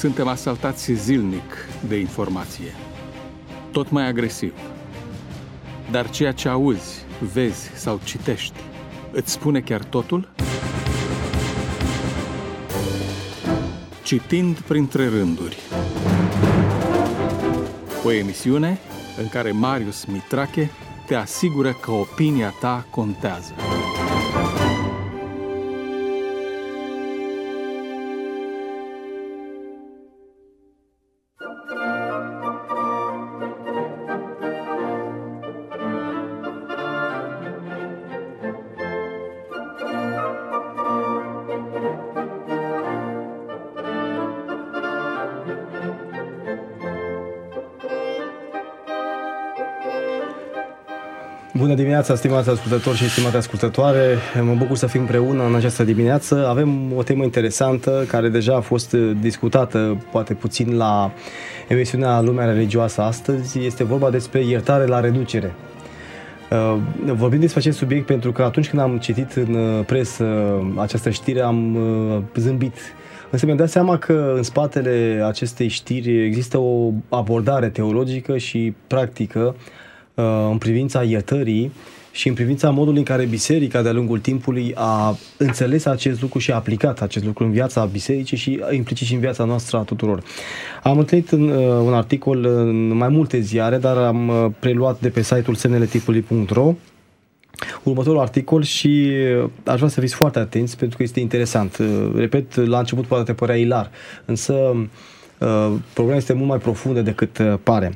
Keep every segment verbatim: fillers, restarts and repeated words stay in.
Suntem asaltați zilnic de informație, tot mai agresiv. Dar ceea ce auzi, vezi sau citești, îți spune chiar totul? Citind printre rânduri. O emisiune în care Marius Mitrache te asigură că opinia ta contează. Bună dimineața, stimați ascultători și stimate ascultătoare! Mă bucur să fim împreună în această dimineață. Avem o temă interesantă care deja a fost discutată poate puțin la emisiunea Lumea Religioasă astăzi. Este vorba despre iertare la reducere. Vorbim despre acest subiect pentru că atunci când am citit în presă această știre am zâmbit. Însă mi-am dat seama că în spatele acestei știri există o abordare teologică și practică în privința iertării și în privința modului în care biserica de-a lungul timpului a înțeles acest lucru și a aplicat acest lucru în viața bisericii și implicit și în viața noastră a tuturor. Am întâlnit un articol în mai multe ziare, dar am preluat de pe site-ul semneletipului punct ro următorul articol și aș vrea să fiți foarte atenți pentru că este interesant. Repet, la început poate părea ilar, însă problema este mult mai profundă decât pare.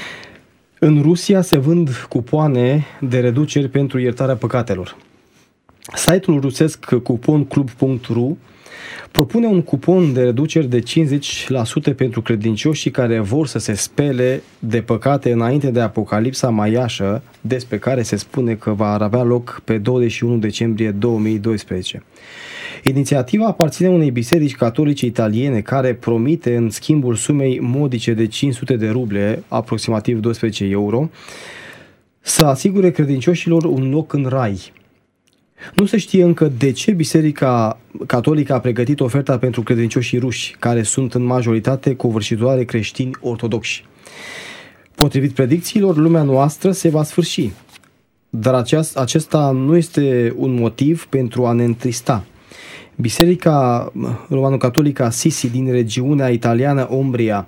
În Rusia se vând cupoane de reduceri pentru iertarea păcatelor. Site-ul rusesc cuponclub punct ru propune un cupon de reduceri de cincizeci la sută pentru credincioșii care vor să se spele de păcate înainte de Apocalipsa maiașă, despre care se spune că va avea loc pe douăzeci și unu decembrie două mii doisprezece. Inițiativa aparține unei biserici catolice italiene care promite în schimbul sumei modice de cinci sute de ruble, aproximativ doisprezece euro, să asigure credincioșilor un loc în rai. Nu se știe încă de ce Biserica Catolică a pregătit oferta pentru credincioșii ruși, care sunt în majoritate covârșitoare creștini ortodoxi. Potrivit predicțiilor, lumea noastră se va sfârși, dar aceast, acesta nu este un motiv pentru a ne întrista. Biserica Romano-Catolică Assisi din regiunea italiană Umbria,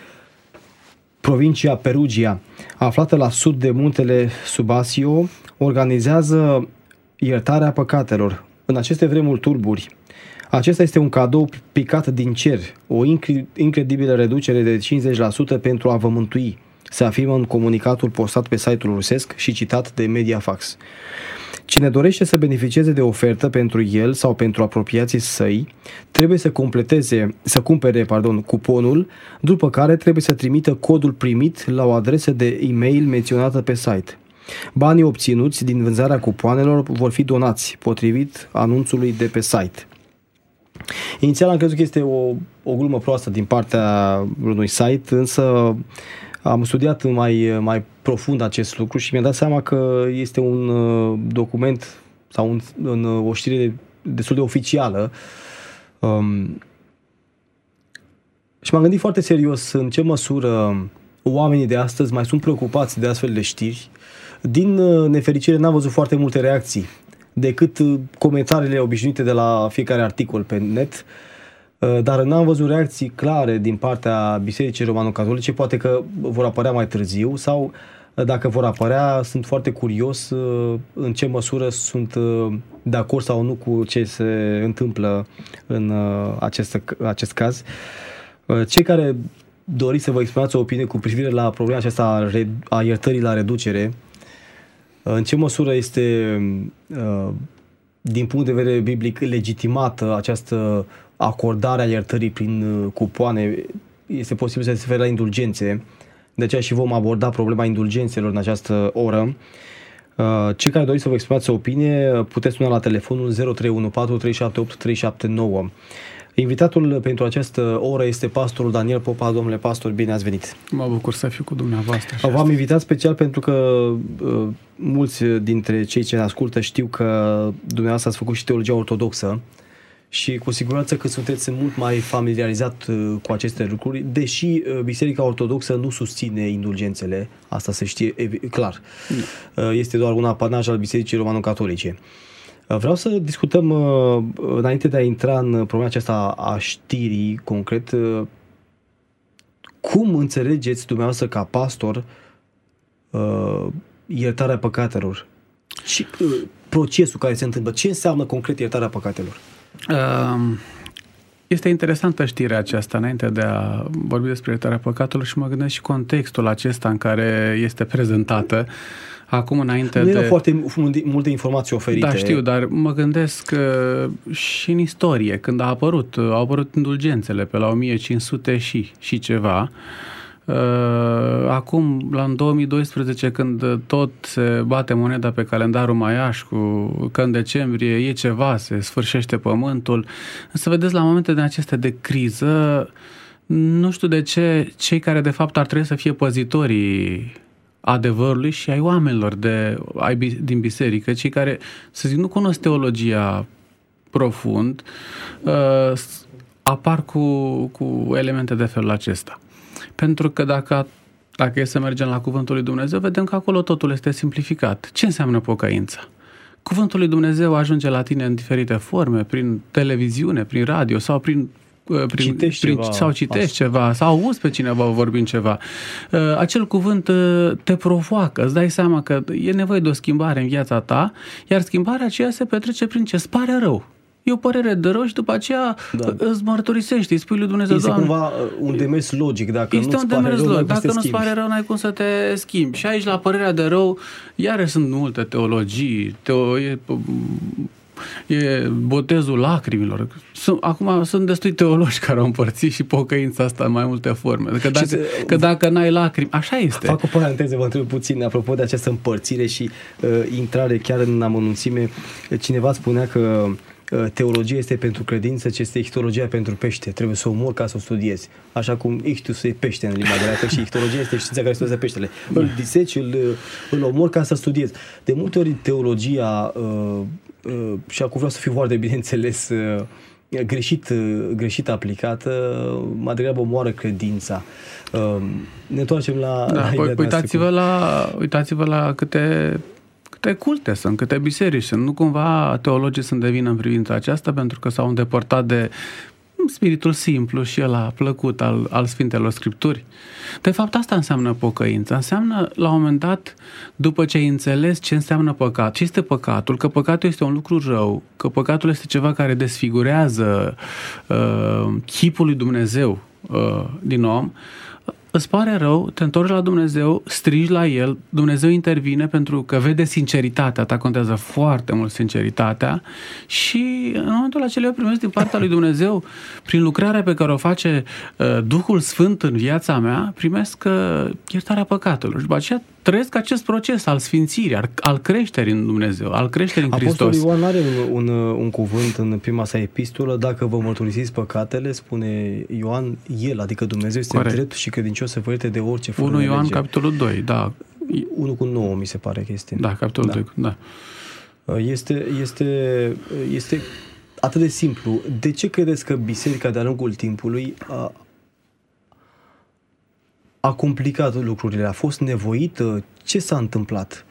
provincia Perugia, aflată la sud de muntele Subasio, organizează iertarea păcatelor. În aceste vremuri tulburi, acesta este un cadou picat din cer, o incredibilă reducere de cincizeci la sută pentru a vă mântui, se afirmă în comunicatul postat pe site-ul rusesc și citat de Mediafax. Cine dorește să beneficieze de ofertă pentru el sau pentru apropiații săi, trebuie să completeze, să cumpere, pardon, cuponul, după care trebuie să trimită codul primit la o adresă de e-mail menționată pe site. Banii obținuți din vânzarea cupoanelor vor fi donați, potrivit anunțului de pe site. Inițial am crezut că este o, o glumă proastă din partea unui site, însă am studiat mai, mai profund acest lucru și mi-am dat seama că este un document sau un, un, o știre destul de oficială. Um, și m-am gândit foarte serios în ce măsură oamenii de astăzi mai sunt preocupați de astfel de știri. Din nefericire n-am văzut foarte multe reacții decât comentariile obișnuite de la fiecare articol pe net, dar n-am văzut reacții clare din partea Bisericii Romano-Catolice, poate că vor apărea mai târziu sau dacă vor apărea, sunt foarte curios în ce măsură sunt de acord sau nu cu ce se întâmplă în acest, acest caz. Cei care doriți să vă exprimați o opinie cu privire la problema aceasta a iertării la reducere, în ce măsură este, din punct de vedere biblic, legitimată această acordare a iertării prin cupoane, este posibil să se refere la indulgențe, de aceea și vom aborda problema indulgențelor în această oră. Cei care doriți să vă exprimați o opinie, puteți suna la telefonul zero trei unu patru trei șapte opt trei șapte nouă. Invitatul pentru această oră este pastorul Daniel Popa. Domnule pastor, bine ați venit! Mă bucur să fiu cu dumneavoastră. V-am invitat special pentru că uh, mulți dintre cei ce ne ascultă știu că dumneavoastră ați făcut și teologia ortodoxă și cu siguranță că sunteți mult mai familiarizat cu aceste lucruri, deși Biserica Ortodoxă nu susține indulgențele, asta se știe clar. Este doar un apanaj al Bisericii Romano-Catolice. Vreau să discutăm, înainte de a intra în problema aceasta a știrii concret, cum înțelegeți dumneavoastră ca pastor iertarea păcatelor și procesul care se întâmplă? Ce înseamnă concret iertarea păcatelor? Este interesantă știrea aceasta înainte de a vorbi despre iertarea păcatelor și mă gândesc și contextul acesta în care este prezentată. Acum înainte nu de... erau foarte multe informații oferite. Da, știu, dar mă gândesc că și în istorie, când a apărut, au apărut indulgențele pe la o mie cinci sute și, și ceva. Acum, la în două mii doisprezece, când tot se bate moneda pe calendarul maiaș cu că în decembrie e ceva, se sfârșește pământul, să vedeți la momente de acestea de criză, nu știu de ce, cei care de fapt ar trebui să fie păzitorii adevărului și ai oamenilor de, ai, din biserică, cei care, să zic, nu cunosc teologia profund, uh, apar cu, cu elemente de felul acesta. Pentru că dacă, dacă e să mergem la Cuvântul lui Dumnezeu, vedem că acolo totul este simplificat. Ce înseamnă pocăința? Cuvântul lui Dumnezeu ajunge la tine în diferite forme, prin televiziune, prin radio sau prin Prin, citești prin, ceva, sau citești asta. ceva, sau auzi pe cineva vorbind ceva. Acel cuvânt te provoacă, îți dai seama că e nevoie de o schimbare în viața ta, iar schimbarea aceea se petrece prin ce? Îți pare rău. E o părere de rău și după aceea da. îți mărturisești, îi spui lui Dumnezeu, este Doamne, cumva un demers logic. Dacă este nu-ți un pare rău, logic. Dacă nu-ți schimbi. pare rău, n-ai cum să te schimbi. Și aici, la părerea de rău, iarăși sunt multe teologii, teo, e, e botezul lacrimilor. Sunt, acum sunt destui teologi care au împărțit și pocăința asta în mai multe forme. Că dacă, se, că dacă n-ai lacrimi, așa este. Fac o paranteză, vă întreb puțin, apropo de această împărțire și uh, intrare chiar în amănunțime. Cineva spunea că uh, teologia este pentru credință, ce este ichtologia pentru pește. Trebuie să o omori ca să o studiezi. Așa cum ichtus e pește în limba greacă și ichtologia este știința care studiază peștele. Îl diseci, îl, îl omori ca să studiezi. De multe ori teologia uh, Uh, și acum vreau să fiu foarte bineînțeles uh, greșit, uh, greșit aplicată, mai degrabă omoară credința. Uh, ne întoarcem la... Da, la uitați-vă la, uitați-vă la câte, câte culte sunt, câte biserici sunt. Nu cumva teologii sunt de vină în privința aceasta pentru că s-au îndepărtat de spiritul simplu și ăla plăcut al, al Sfintelor Scripturi. De fapt, asta înseamnă pocăința. Înseamnă, la un moment dat, după ce ai înțeles ce înseamnă păcat, ce este păcatul, că păcatul este un lucru rău, că păcatul este ceva care desfigurează uh, chipul lui Dumnezeu uh, din om, îți pare rău, te întorci la Dumnezeu, strigi la El, Dumnezeu intervine pentru că vede sinceritatea ta, contează foarte mult sinceritatea și în momentul acela eu primesc din partea lui Dumnezeu, prin lucrarea pe care o face uh, Duhul Sfânt în viața mea, primesc uh, iertarea păcatelor și după aceea trăiesc acest proces al sfințirii, al, al creșterii în Dumnezeu, al creșterii în Hristos. Apostolul Ioan are un, un, un cuvânt în prima sa epistolă: dacă vă mărturisiți păcatele, spune Ioan, El, adică Dumnezeu, este Corect. drept și credincios să vă ierte de orice fără unu Ioan, lege. capitolul doi, da. unu cu nouă mi se pare că este. Da, capitolul da. doi, da. Este, este, este atât de simplu. De ce credeți că biserica de-a lungul timpului a, a complicat lucrurile? A fost nevoită? Ce s-a întâmplat?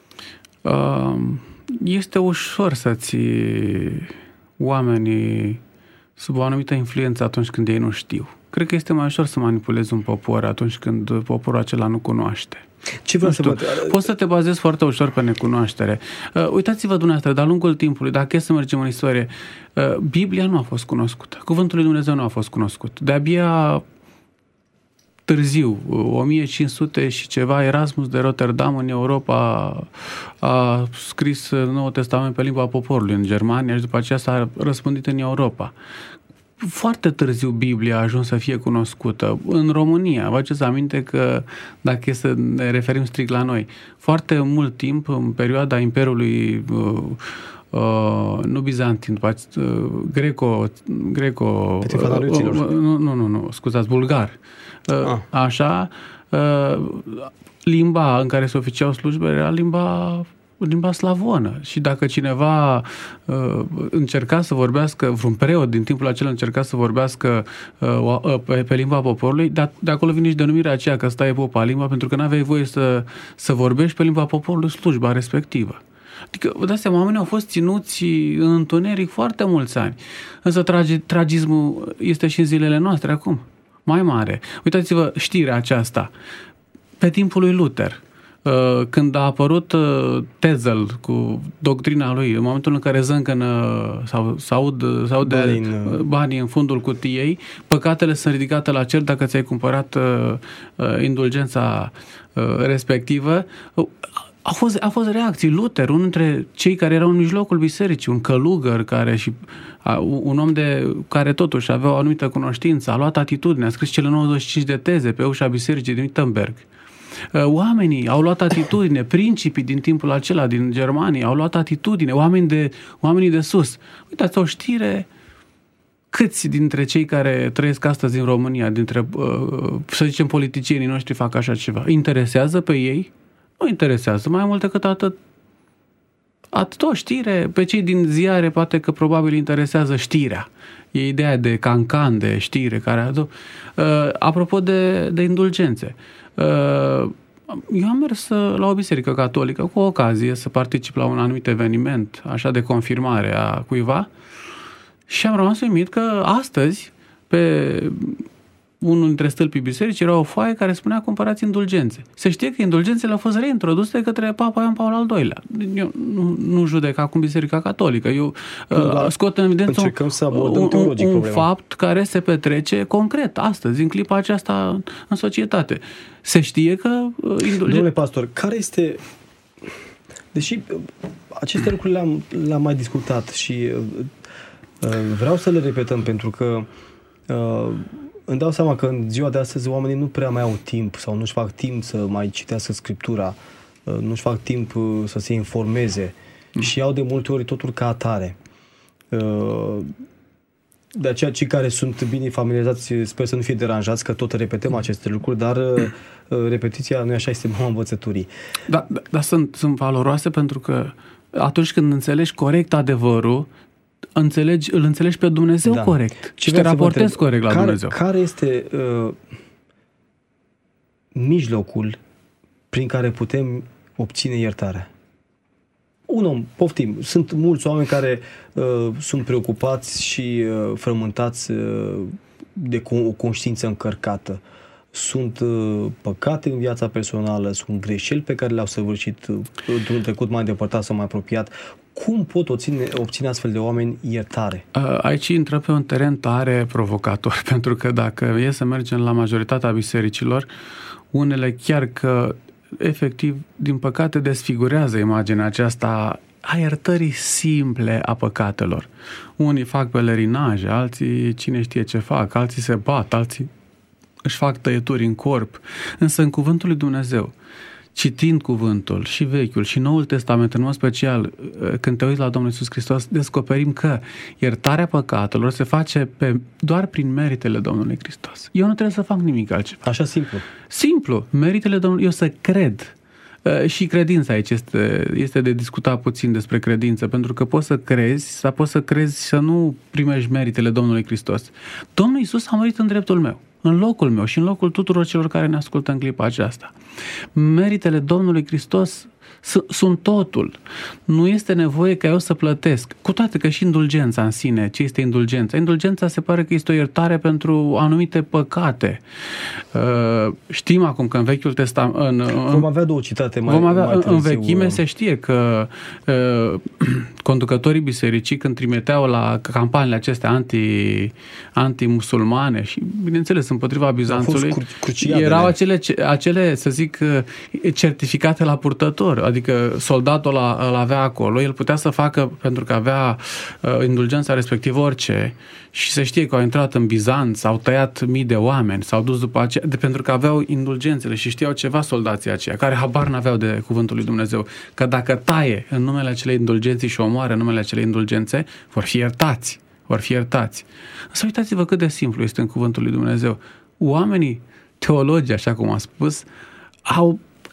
Este ușor să ții oamenii sub o anumită influență atunci când ei nu știu. Cred că este mai ușor să manipulezi un popor atunci când poporul acela nu cunoaște. Ce vreau să vă... Poți să te bazezi foarte ușor pe necunoaștere. Uh, uitați-vă dumneavoastră, de-a lungul timpului, dacă e să mergem în istorie, uh, Biblia nu a fost cunoscută. Cuvântul lui Dumnezeu nu a fost cunoscut. De-abia târziu, o mie cinci sute și ceva, Erasmus de Rotterdam în Europa a scris Noul Testament pe limba poporului în Germania și după aceea s-a răspândit în Europa. Foarte târziu Biblia a ajuns să fie cunoscută. În România, vă aduceți aminte că, dacă e să ne referim strict la noi, foarte mult timp, în perioada Imperiului uh, uh, nu bizantin, uh, greco, greco uh, nu, nu, nu, nu, scuzați, bulgar. Uh, ah. Așa, uh, limba în care se oficiau slujbele era limba limba slavonă. Și dacă cineva uh, încerca să vorbească, vreun preot din timpul acela încerca să vorbească uh, pe, pe limba poporului, de, de acolo vine și denumirea aceea că stai popa limba, pentru că n-aveai voie să, să vorbești pe limba poporului slujba respectivă. Adică, vă dați seama, oamenii au fost ținuți în întuneric foarte mulți ani. Însă tragi, tragismul este și în zilele noastre acum, mai mare. Uitați-vă știrea aceasta. Pe timpul lui Luther, când a apărut Tetzel cu doctrina lui, în momentul în care zâncănă sau s-aud, s-aud banii, în... banii în fundul cutiei, păcatele sunt ridicate la cer dacă ți-ai cumpărat indulgența respectivă. A fost, a fost reacții. Luther, unul dintre cei care erau în mijlocul bisericii, un călugăr care și a, un om de care totuși avea o anumită cunoștință, a luat atitudine, a scris cele nouăzeci și cinci de teze pe ușa bisericii din Wittenberg. Oamenii au luat atitudine, principii din timpul acela din Germania au luat atitudine, oameni de, oamenii de sus. Uitați, o știre, câți dintre cei care trăiesc astăzi în România, dintre, să zicem, politicienii noștri fac așa ceva? Interesează pe ei? Nu interesează, mai mult decât atât. Atât o știre, pe cei din ziare poate că probabil interesează știrea. E ideea de cancan, de știre care aduc. Uh, apropo de, de indulgențe, uh, eu am mers la o biserică catolică cu ocazie să particip la un anumit eveniment, așa de confirmare a cuiva, și am rămas uimit că astăzi, pe unul dintre stâlpii bisericii, era o foaie care spunea cumpărați indulgențe. Se știe că indulgențele au fost reintroduse către Papa Ioan Paul al doilea. Eu nu, nu judec acum Biserica Catolică. Eu uh, scot în evidență un, un, un fapt care se petrece concret astăzi, în clipa aceasta în societate. Se știe că uh, indulgențe... Domnule pastor, care este... Deși aceste lucruri le-am, le-am mai discutat și uh, vreau să le repetăm pentru că uh, îmi dau seama că în ziua de astăzi oamenii nu prea mai au timp sau nu-și fac timp să mai citească Scriptura, nu-și fac timp să se informeze mm. și iau de multe ori totul ca atare. De aceea cei care sunt bine familiarizați sper să nu fie deranjați că tot repetăm aceste lucruri, dar repetiția, nu așa, este mama învățăturii. Da, dar da, sunt, sunt valoroase pentru că atunci când înțelegi corect adevărul, Înțelegi, îl înțelegi pe Dumnezeu da. corect și te raportezi corect la care, Dumnezeu. Care este uh, mijlocul prin care putem obține iertarea? Un om, poftim, sunt mulți oameni care uh, sunt preocupați și uh, frământați uh, de o conștiință încărcată. Sunt uh, păcate în viața personală, sunt greșeli pe care le-au săvârșit uh, într-un trecut mai îndepărtat sau mai apropiat. Cum pot obține, obține astfel de oameni iertare? Aici intră pe un teren tare provocator, pentru că dacă e să mergem la majoritatea bisericilor, unele chiar că efectiv, din păcate, desfigurează imaginea aceasta a iertării simple a păcatelor. Unii fac pelerinaje, alții cine știe ce fac, alții se bat, alții își fac tăieturi în corp. Însă în cuvântul lui Dumnezeu, citind cuvântul și Vechiul și Noul Testament, în mod special, când te uiți la Domnul Iisus Hristos, descoperim că iertarea păcatelor se face pe, doar prin meritele Domnului Hristos. Eu nu trebuie să fac nimic altceva. Așa simplu. Simplu. Meritele Domnului, eu să cred. Și credința aici este, este de discutat puțin despre credință, pentru că poți să crezi sau poți să crezi să nu primești meritele Domnului Hristos. Domnul Iisus a murit în dreptul meu, în locul meu și în locul tuturor celor care ne ascultă în clipa aceasta. Meritele Domnului Hristos sunt totul. Nu este nevoie ca eu să plătesc. Cu toate că și indulgența în sine, ce este indulgența? Indulgența se pare că este o iertare pentru anumite păcate. Știm acum că în Vechiul Testament... Vom avea două citate mai, vom avea, mai târziu. În vechime se știe că uh, conducătorii bisericii, când trimiteau la campaniile acestea anti, anti-musulmane și, bineînțeles, împotriva Bizanțului, erau acele, acele, să zic, certificate la purtător. Adică soldatul ăla îl avea acolo, el putea să facă, pentru că avea uh, indulgența respectivă, orice, și se știe că au intrat în Bizanț, au tăiat mii de oameni, s-au dus după aceea, de, pentru că aveau indulgențele și știau ceva soldații aceia, care habar n-aveau de cuvântul lui Dumnezeu, că dacă taie în numele acelei indulgenții și omoară în numele acelei indulgențe, vor fi iertați, vor fi iertați. Însă uitați-vă cât de simplu este în cuvântul lui Dumnezeu. Oamenii, teologii, așa cum am spus, au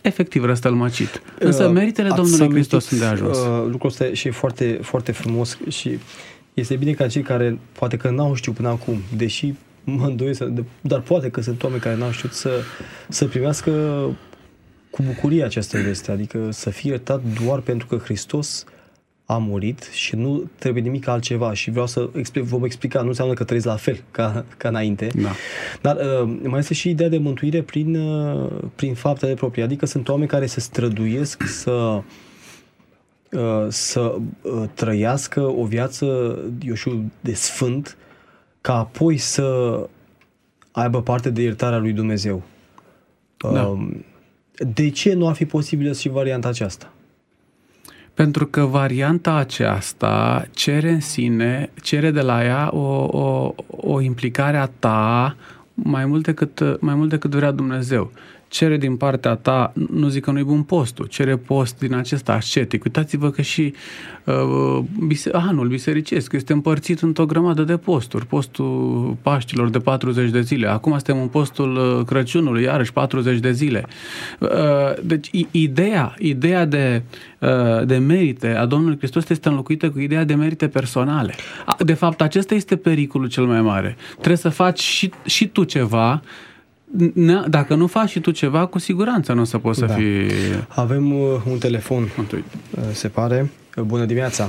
efectiv răstălmăcit. Însă meritele uh, Domnului Hristos sunt de ajuns. Uh, lucrul ăsta și e foarte, foarte frumos și este bine ca cei care poate că n-au știut până acum, deși mă îndoiesc, dar poate că sunt oameni care n-au știut să, să primească cu bucurie această veste, adică să fie iertat doar pentru că Hristos a murit și nu trebuie nimic altceva. Și vreau să explic, vom explica, nu înseamnă că trăiesc la fel ca, ca înainte. Da. Dar uh, mai este și ideea de mântuire prin, uh, prin faptele proprii. Adică sunt oameni care se străduiesc să, uh, să uh, trăiască o viață, eu știu, de sfânt, ca apoi să aibă parte de iertarea lui Dumnezeu. Da. Uh, de ce nu ar fi posibilă și varianta aceasta? Pentru că varianta aceasta cere în sine, cere de la ea o, o, o implicare a ta mai mult decât, mai mult decât vrea Dumnezeu. Cere din partea ta, nu zic că nu-i bun postul, cere post din acesta ascetic. Uitați-vă că și uh, bise- anul bisericesc este împărțit într-o grămadă de posturi. Postul Paștilor de patruzeci de zile. Acum suntem în postul Crăciunului, iarăși patruzeci de zile. Uh, deci ideea, ideea de, uh, de merite a Domnului Hristos este înlocuită cu ideea de merite personale. De fapt, acesta este pericolul cel mai mare. Trebuie să faci și, și tu ceva. Dacă nu faci și tu ceva, cu siguranță nu o să poți să da. fii... Avem uh, un telefon, Mântuit. uh, se pare. Uh, bună dimineața!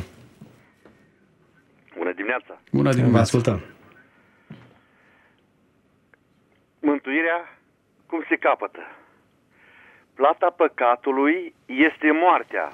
Bună dimineața! Bună dimineața! Vă ascultăm! Mântuirea cum se capătă? Plata păcatului este moartea.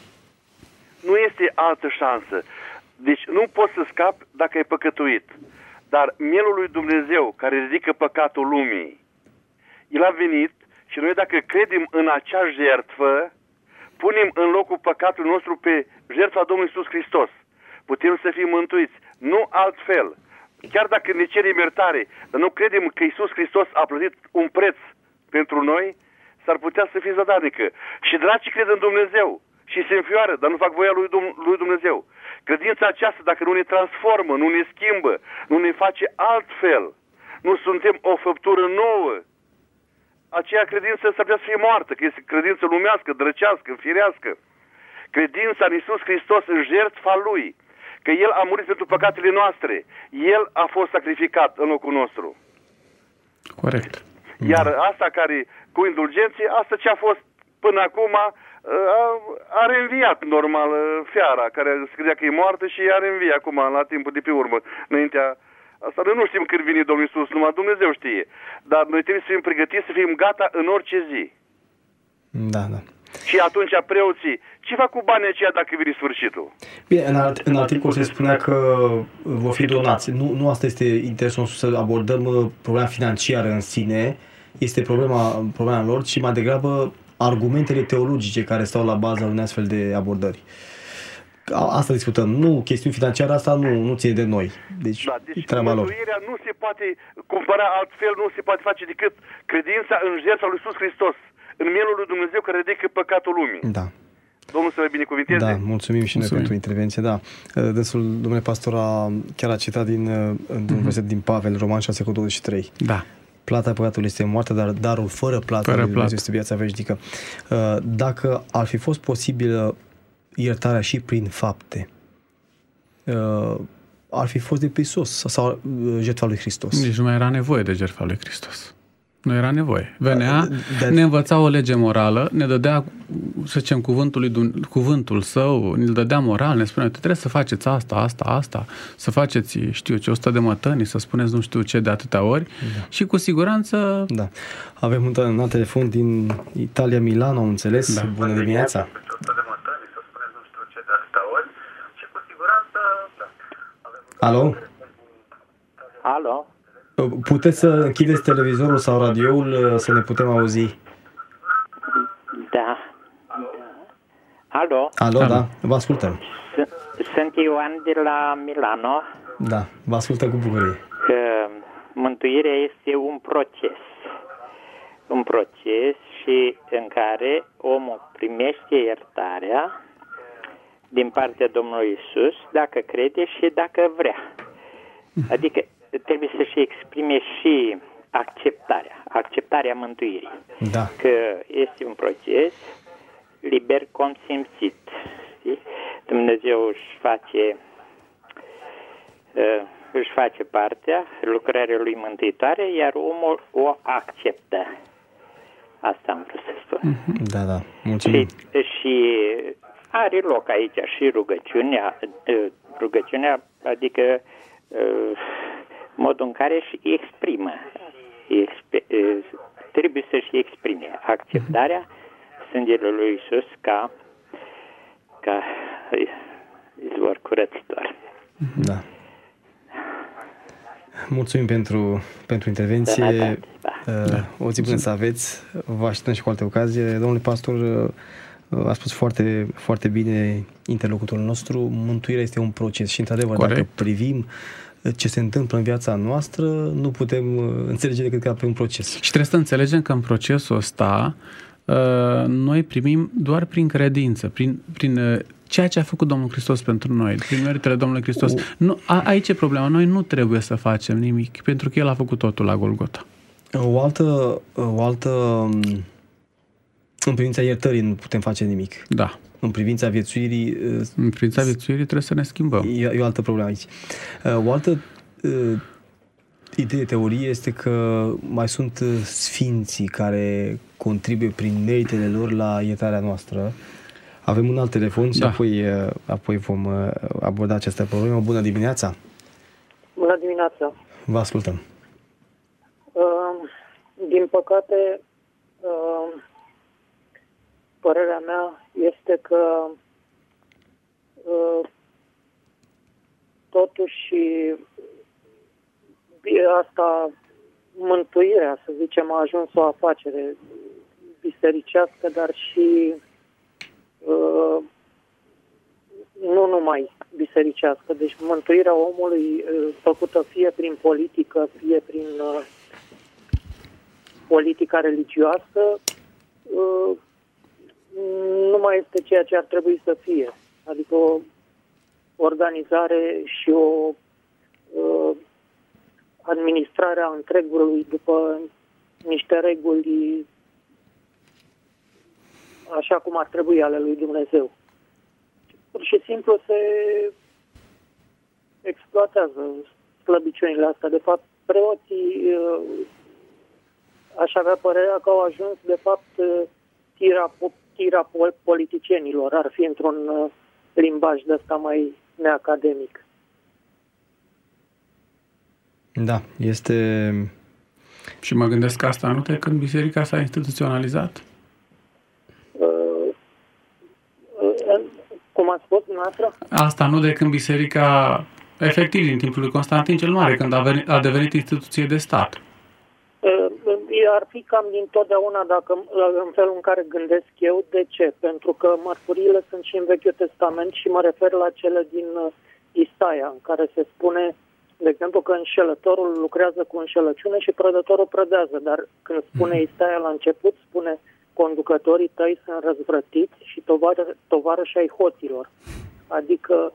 Nu este altă șansă. Deci nu poți să scapi dacă ai păcătuit. Dar mielul lui Dumnezeu, care ridică păcatul lumii, El a venit și noi dacă credem în acea jertfă, punem în locul păcatului nostru pe jertfa Domnului Iisus Hristos. Putem să fim mântuiți. Nu altfel. Chiar dacă ne cerem iertare, dar nu credem că Iisus Hristos a plătit un preț pentru noi, s-ar putea să fie zadarnică. Și dracii cred în Dumnezeu și se înfioară, dar nu fac voia lui, Dum- lui Dumnezeu. Credința aceasta, dacă nu ne transformă, nu ne schimbă, nu ne face altfel, nu suntem o făptură nouă, aceea credință s-ar putea să fie moartă, că este credință lumească, drăcească, firească. Credința în Iisus Hristos, în jertfa Lui, că El a murit pentru păcatele noastre, El a fost sacrificat în locul nostru. Corect. Iar asta care, cu indulgenție, asta ce a fost până acum, a, a reînviat normal fiara, care se credea că e moartă și a reînviat acum, la timpul de pe urmă, înaintea. Asta noi nu știm când vine Domnul Iisus, numai Dumnezeu știe. Dar noi trebuie să fim pregătiți, să fim gata în orice zi. Da, da. Și atunci preoții, ce fac cu banii aceia dacă vine sfârșitul? Bine, în, alt, în articol se spunea că vor fi donați. Nu, nu asta este interesul nostru, să abordăm problema financiară în sine, este problema, problema lor, ci mai degrabă argumentele teologice care stau la baza unei astfel de abordări. Asta discutăm. Nu, chestiuni financiare, asta nu, nu ține de noi. Deci, da, deci treaba lor. mântuirea nu se poate cumpăra altfel, nu se poate face decât credința în jertfa lui Iisus Hristos, în mielul lui Dumnezeu care ridică păcatul lumii. Da. Domnul să vă binecuvinteze. Da, mulțumim și noi mulțumim. pentru intervenție. Da. Dânsul, domnule pastor, a, chiar a citat din, din mm-hmm. verset din Pavel, Roman șase cu douăzeci și trei. Da. Plata păcatului este moartea, dar darul fără plată fără lui Dumnezeu plată. este viața veșnică. Dacă ar fi fost posibilă iertarea și prin fapte, ar fi fost de prisos sau jertfa lui Hristos. Nici nu mai era nevoie de jertfa lui Hristos. Nu era nevoie. Venea, de... ne învăța o lege morală, ne dădea, să zicem, cuvântul, lui, cuvântul său, ne dădea moral, ne spunea, trebuie să faceți asta, asta, asta, să faceți, știu ce, o sută de mătănii, să spuneți nu știu ce de atâtea ori da. Și cu siguranță... Da. Avem un alt telefon din Italia, Milano, am înțeles. Da. Bună dimineața! Alo? Alo? Puteți să închideți televizorul sau radioul să ne putem auzi? Da. Alo? Alo, Alo. Da, vă ascultăm. Sunt Ioan de la Milano. Da, vă ascultă cu bucurie. Că mântuirea este un proces. Un proces și în care omul primește iertarea din partea Domnului Iisus dacă crede și dacă vrea. Adică trebuie să-și exprime și acceptarea, acceptarea mântuirii. Da. Că este un proces liber consimțit. Știi? Dumnezeu își face uh, își face partea, lucrarea lui mântuitoare, iar omul o acceptă. Asta am vrut să spun. Da, da, mulțumim. Și, și are loc aici și rugăciunea, rugăciunea, adică modul în care își exprimă, trebuie să-și exprime acceptarea sângelui lui Iisus ca, ca izvor curățitor. Da. Mulțumim pentru, pentru intervenție. Da, da. O zi bună să aveți. Vă așteptăm și cu alte ocazie. Domnule pastor, a spus foarte, foarte bine interlocutorul nostru. Mântuirea este un proces și, într-adevăr, Corect. Dacă privim ce se întâmplă în viața noastră, nu putem înțelege decât ca pe un proces. Și trebuie să înțelegem că în procesul ăsta noi primim doar prin credință, prin, prin ceea ce a făcut Domnul Hristos pentru noi, prin meritele Domnului Hristos. O... Nu, a, aici e problema. Noi nu trebuie să facem nimic, pentru că El a făcut totul la Golgota. O altă, o altă în privința iertării nu putem face nimic. Da. În privința viețuirii... În privința viețuirii trebuie să ne schimbăm. E, e o altă problemă aici. O altă uh, idee, teorie este că mai sunt sfinții care contribuie prin meritele lor la iertarea noastră. Avem un alt telefon și da. apoi, apoi vom aborda această problemă. Bună dimineața! Bună dimineața! Vă ascultăm! Uh, din păcate, uh, părerea mea este că uh, totuși asta, mântuirea, să zicem, a ajuns o afacere bisericească, dar și uh, nu numai bisericească. Deci mântuirea omului uh, făcută fie prin politică, fie prin uh, politica religioasă, uh, nu mai este ceea ce ar trebui să fie. Adică o organizare și o uh, administrare a întregului după niște reguli așa cum ar trebui ale lui Dumnezeu. Pur și simplu se exploatează slăbiciunile astea. De fapt, preoții, aș avea părerea că au ajuns, de fapt, tira, tira politicienilor. Ar fi într-un limbaj de ăsta mai neacademic. Da, este... Și mă gândesc că asta nu de când biserica s-a instituționalizat? Cum ați spus dumneavoastră? Asta nu de când biserica, efectiv, din timpul lui Constantin cel Mare, când a, venit, a devenit instituție de stat. Ar fi cam dintotdeauna, dacă, în felul în care gândesc eu. De ce? Pentru că mărturiile sunt și în Vechiul Testament și mă refer la cele din Isaia, în care se spune, de exemplu, că înșelătorul lucrează cu înșelăciune și prădătorul prădează. Dar când spune Isaia la început, spune conducătorii tăi sunt răzvrătiți și tovară, tovarăși ai hoților. Adică,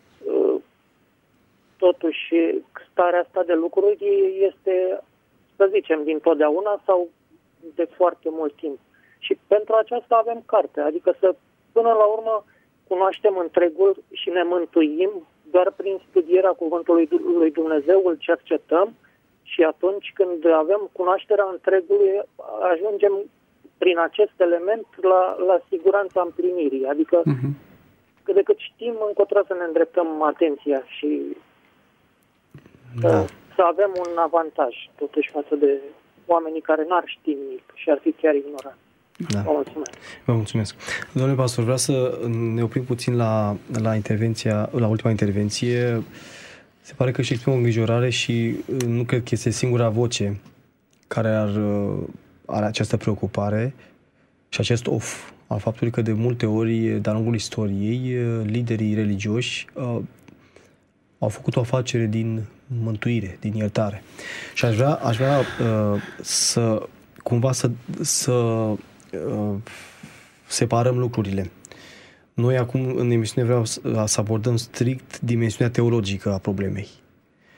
totuși, starea asta de lucruri este, să zicem, dintotdeauna sau de foarte mult timp. Și pentru aceasta avem carte. Adică să, până la urmă, cunoaștem întregul și ne mântuim doar prin studierea cuvântului lui Dumnezeu, îl cercetăm și atunci când avem cunoașterea întregului, ajungem prin acest element la, la siguranța împlinirii. Adică uh-huh. cât de cât știm, încotro să ne îndreptăm atenția și da. să, să avem un avantaj totuși față de oamenii care n-ar ști nimic și ar fi chiar ignoranți. Da. Vă mulțumesc. Vă mulțumesc. Domnule pastor, vreau să ne oprim puțin la, la intervenția, la ultima intervenție. Se pare că și exprimă o îngrijorare și nu cred că este singura voce care ar, are această preocupare și acest of al faptului că de multe ori, de-a lungul istoriei, liderii religioși uh, au făcut o afacere din mântuire, din iertare. Și aș vrea, aș vrea uh, să cumva să, să uh, separăm lucrurile. Noi acum în emisiune vreau să, să abordăm strict dimensiunea teologică a problemei.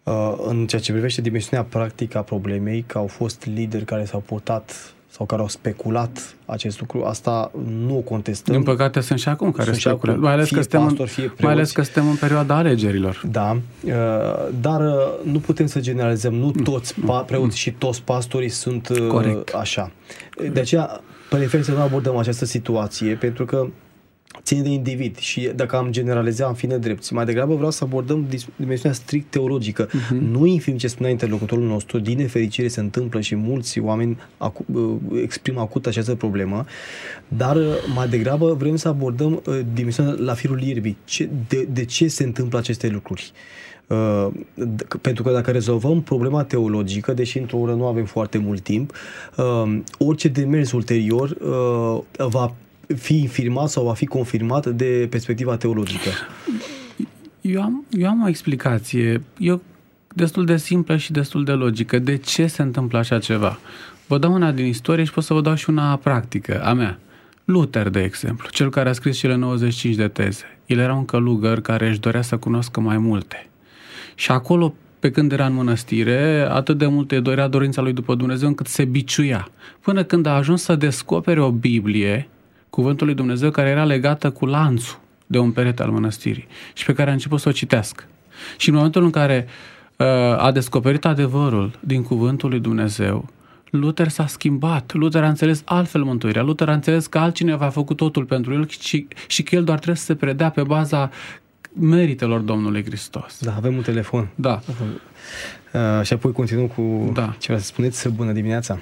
În ceea ce privește dimensiunea practică a problemei, că au fost lideri care s-au purtat sau care au speculat acest lucru, asta nu o contestăm. Din păcate sunt și acum care sunt speculă, acum, mai ales, fie că suntem pastor, în, fie preoți. mai ales că suntem în perioada alegerilor. Da, dar nu putem să generalizăm, nu toți preoți și toți pastorii sunt Corect. Așa. De aceea prefer să nu abordăm această situație, pentru că ține de individ și dacă am generalizat, am fi nedrepți. Mai degrabă vreau să abordăm dimensiunea strict teologică. Uh-huh. Nu infim ce spunea interlocutorul nostru, din nefericire se întâmplă și mulți oameni acu, exprimă acut această problemă, dar mai degrabă vrem să abordăm dimensiunea la firul ierbii. Ce, de, de ce se întâmplă aceste lucruri? Uh, pentru că dacă rezolvăm problema teologică, deși într-o oră nu avem foarte mult timp, uh, orice demers ulterior uh, va fi infirmat sau va fi confirmat de perspectiva teologică. Eu am, eu am o explicație. Eu destul de simplă și destul de logică. De ce se întâmplă așa ceva? Vă dau una din istorie și pot să vă dau și una practică, a mea. Luther, de exemplu, cel care a scris cele nouăzeci și cinci de teze. El era un călugăr care își dorea să cunoască mai multe. Și acolo, pe când era în mănăstire, atât de mult era dorința lui după Dumnezeu încât se biciuia. Până când a ajuns să descopere o Biblie, cuvântul lui Dumnezeu, care era legată cu lanțul de un perete al mănăstirii și pe care a început să o citească. Și în momentul în care uh, a descoperit adevărul din cuvântul lui Dumnezeu, Luther s-a schimbat. Luther a înțeles altfel mântuirea. Luther a înțeles că altcineva a făcut totul pentru el și, și că el doar trebuie să se predea pe baza meritelor Domnului Hristos. Da, avem un telefon. Da. Uh, și apoi continuăm cu da. ceva să spuneți. Bună dimineața!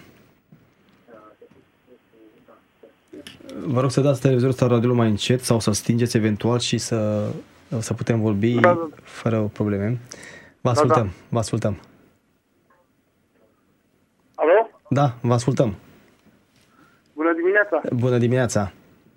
Vă rog să dați televizorul sau radioul mai încet sau să stingeți eventual și să, să putem vorbi da, da. fără probleme. Vă ascultăm, da, da. vă ascultăm. Alo? Da, vă ascultăm. Bună dimineața! Bună dimineața!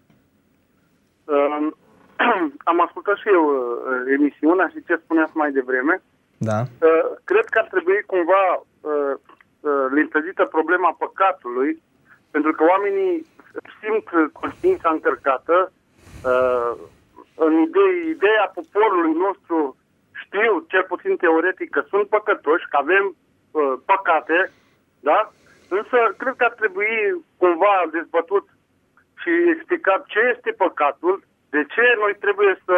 Uh, am ascultat și eu uh, emisiunea și ce spuneați mai devreme. Da. Uh, cred că ar trebui cumva uh, uh, limpezita problema păcatului, pentru că oamenii simt conștiința încărcată. Uh, în idei, ideea poporului nostru știu, cel puțin teoretic, că sunt păcătoși, că avem uh, păcate, da? Însă cred că ar trebui cumva dezbătut și explicat ce este păcatul, de ce noi trebuie să,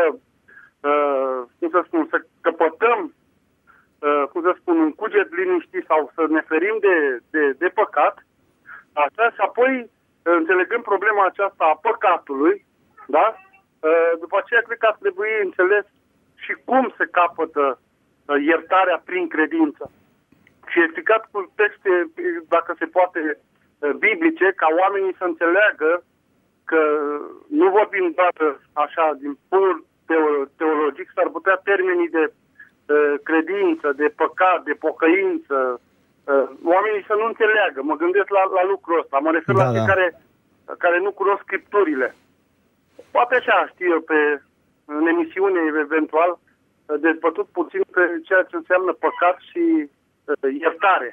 uh, cum să spun, să căpătăm, uh, cum să spun, un cuget liniștit sau să ne ferim de, de, de păcat, așa, și apoi înțelegând problema aceasta a păcatului, da? După aceea cred că ar trebui înțeles și cum se capătă iertarea prin credință. Și explicat cu texte, dacă se poate, biblice, ca oamenii să înțeleagă că nu vorbim doar așa din pur teologic, s-ar putea termenii de credință, de păcat, de pocăință, oamenii să nu înțeleagă. Mă gândesc la, la lucrul ăsta. Mă refer da, la cei da. care, care nu cunosc Scripturile. Poate așa, știu eu, pe, în emisiune, eventual, dezbătut puțin pe ceea ce înseamnă păcat și uh, iertare.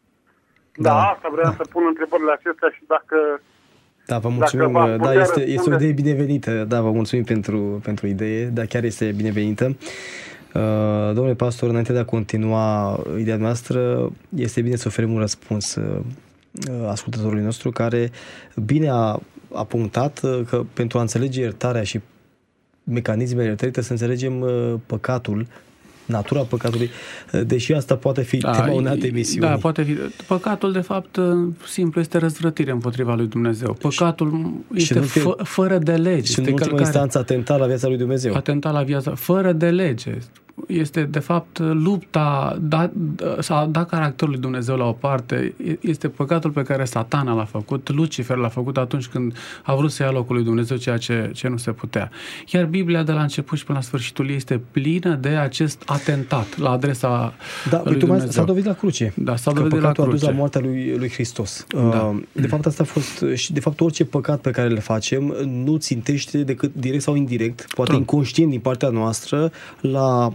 Da, da, asta vreau da. să pun întrebările acestea și dacă... Da, vă mulțumim. Da, este, este o idee binevenită. Da, vă mulțumim pentru, pentru idee. Da, chiar este binevenită. Uh, domnule pastor, înainte de a continua ideea noastră, este bine să oferim un răspuns uh, ascultătorului nostru care bine a, a punctat uh, că pentru a înțelege iertarea și mecanismele iertării trebuie să înțelegem uh, păcatul, natura păcatului, deși asta poate fi da, tema unei alte emisiuni. Da, poate fi. Păcatul, de fapt, simplu, este răzvrătire împotriva lui Dumnezeu. Păcatul este te, fă, fără de lege. Și în ultima instanță atenta la viața lui Dumnezeu. Atenta la viața, fără de lege. Este, de fapt, lupta, da, s-a dat caracterul lui Dumnezeu la o parte, este păcatul pe care Satana l-a făcut, Lucifer l-a făcut atunci când a vrut să ia locul lui Dumnezeu, ceea ce, ce nu se putea. Iar Biblia, de la început și până la sfârșitul ei, este plină de acest atentat la adresa da, lui Dumnezeu. S-a dovedit la cruce. Da, s-a că dovedit păcatul la cruce. a dus la moartea lui, lui Hristos. Da. De fapt, asta a fost, și de fapt, orice păcat pe care le facem nu țintește decât direct sau indirect, poate Trun. inconștient din partea noastră, la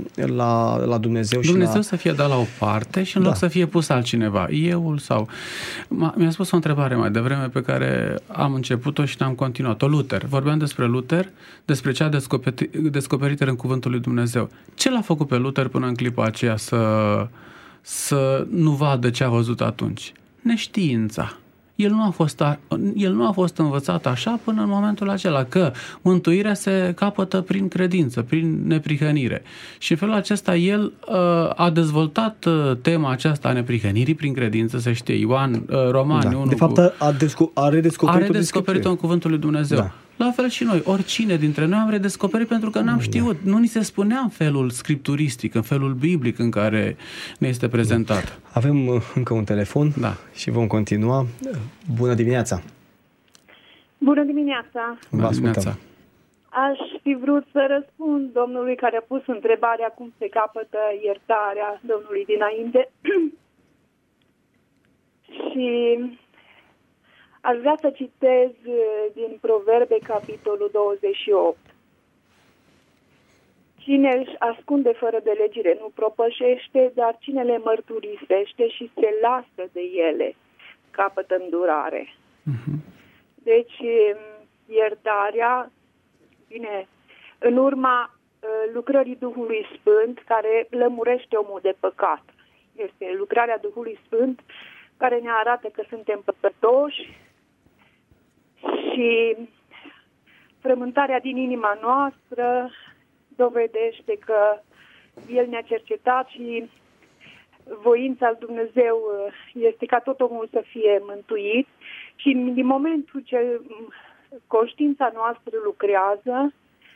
la, la Dumnezeu. Dumnezeu și la... să fie dat la o parte și în loc da. să fie pus altcineva. Euul sau... Mi-a spus o întrebare mai devreme pe care am început-o și n-am continuat-o. Luther. Vorbeam despre Luther, despre ce a descoperit, descoperit în cuvântul lui Dumnezeu. Ce l-a făcut pe Luther până în clipa aceea să, să nu vadă ce a văzut atunci? Neștiința. El nu, a fost a, el nu a fost învățat așa până în momentul acela, că mântuirea se capătă prin credință, prin neprihănire. Și în felul acesta el uh, a dezvoltat uh, tema aceasta a neprihănirii prin credință, se știe, Ioan, uh, Romani da. unu. De fapt a, desco- a redescoperit-o, a redescoperit-o în cuvântul lui Dumnezeu. Da. La fel și noi, oricine dintre noi am redescoperit pentru că n-am știut. Nu ni se spunea în felul scripturistic, în felul biblic în care ne este prezentat. Avem încă un telefon da. și vom continua. Bună dimineața! Bună dimineața! Bună dimineața! Aș fi vrut să răspund domnului care a pus întrebarea cum se capătă iertarea domnului dinainte. Și... aș vrea să citez din Proverbe, capitolul douăzeci și opt. Cine își ascunde fără de legire nu propășește, dar cine le mărturisește și se lasă de ele, capătă îndurare. Uh-huh. Deci, iertarea vine în urma lucrării Duhului Sfânt, care lămurește omul de păcat. Este lucrarea Duhului Sfânt care ne arată că suntem păcătoși, și frământarea din inima noastră dovedește că El ne-a cercetat și voința lui Dumnezeu este ca tot omul să fie mântuit. Și din momentul ce conștiința noastră lucrează,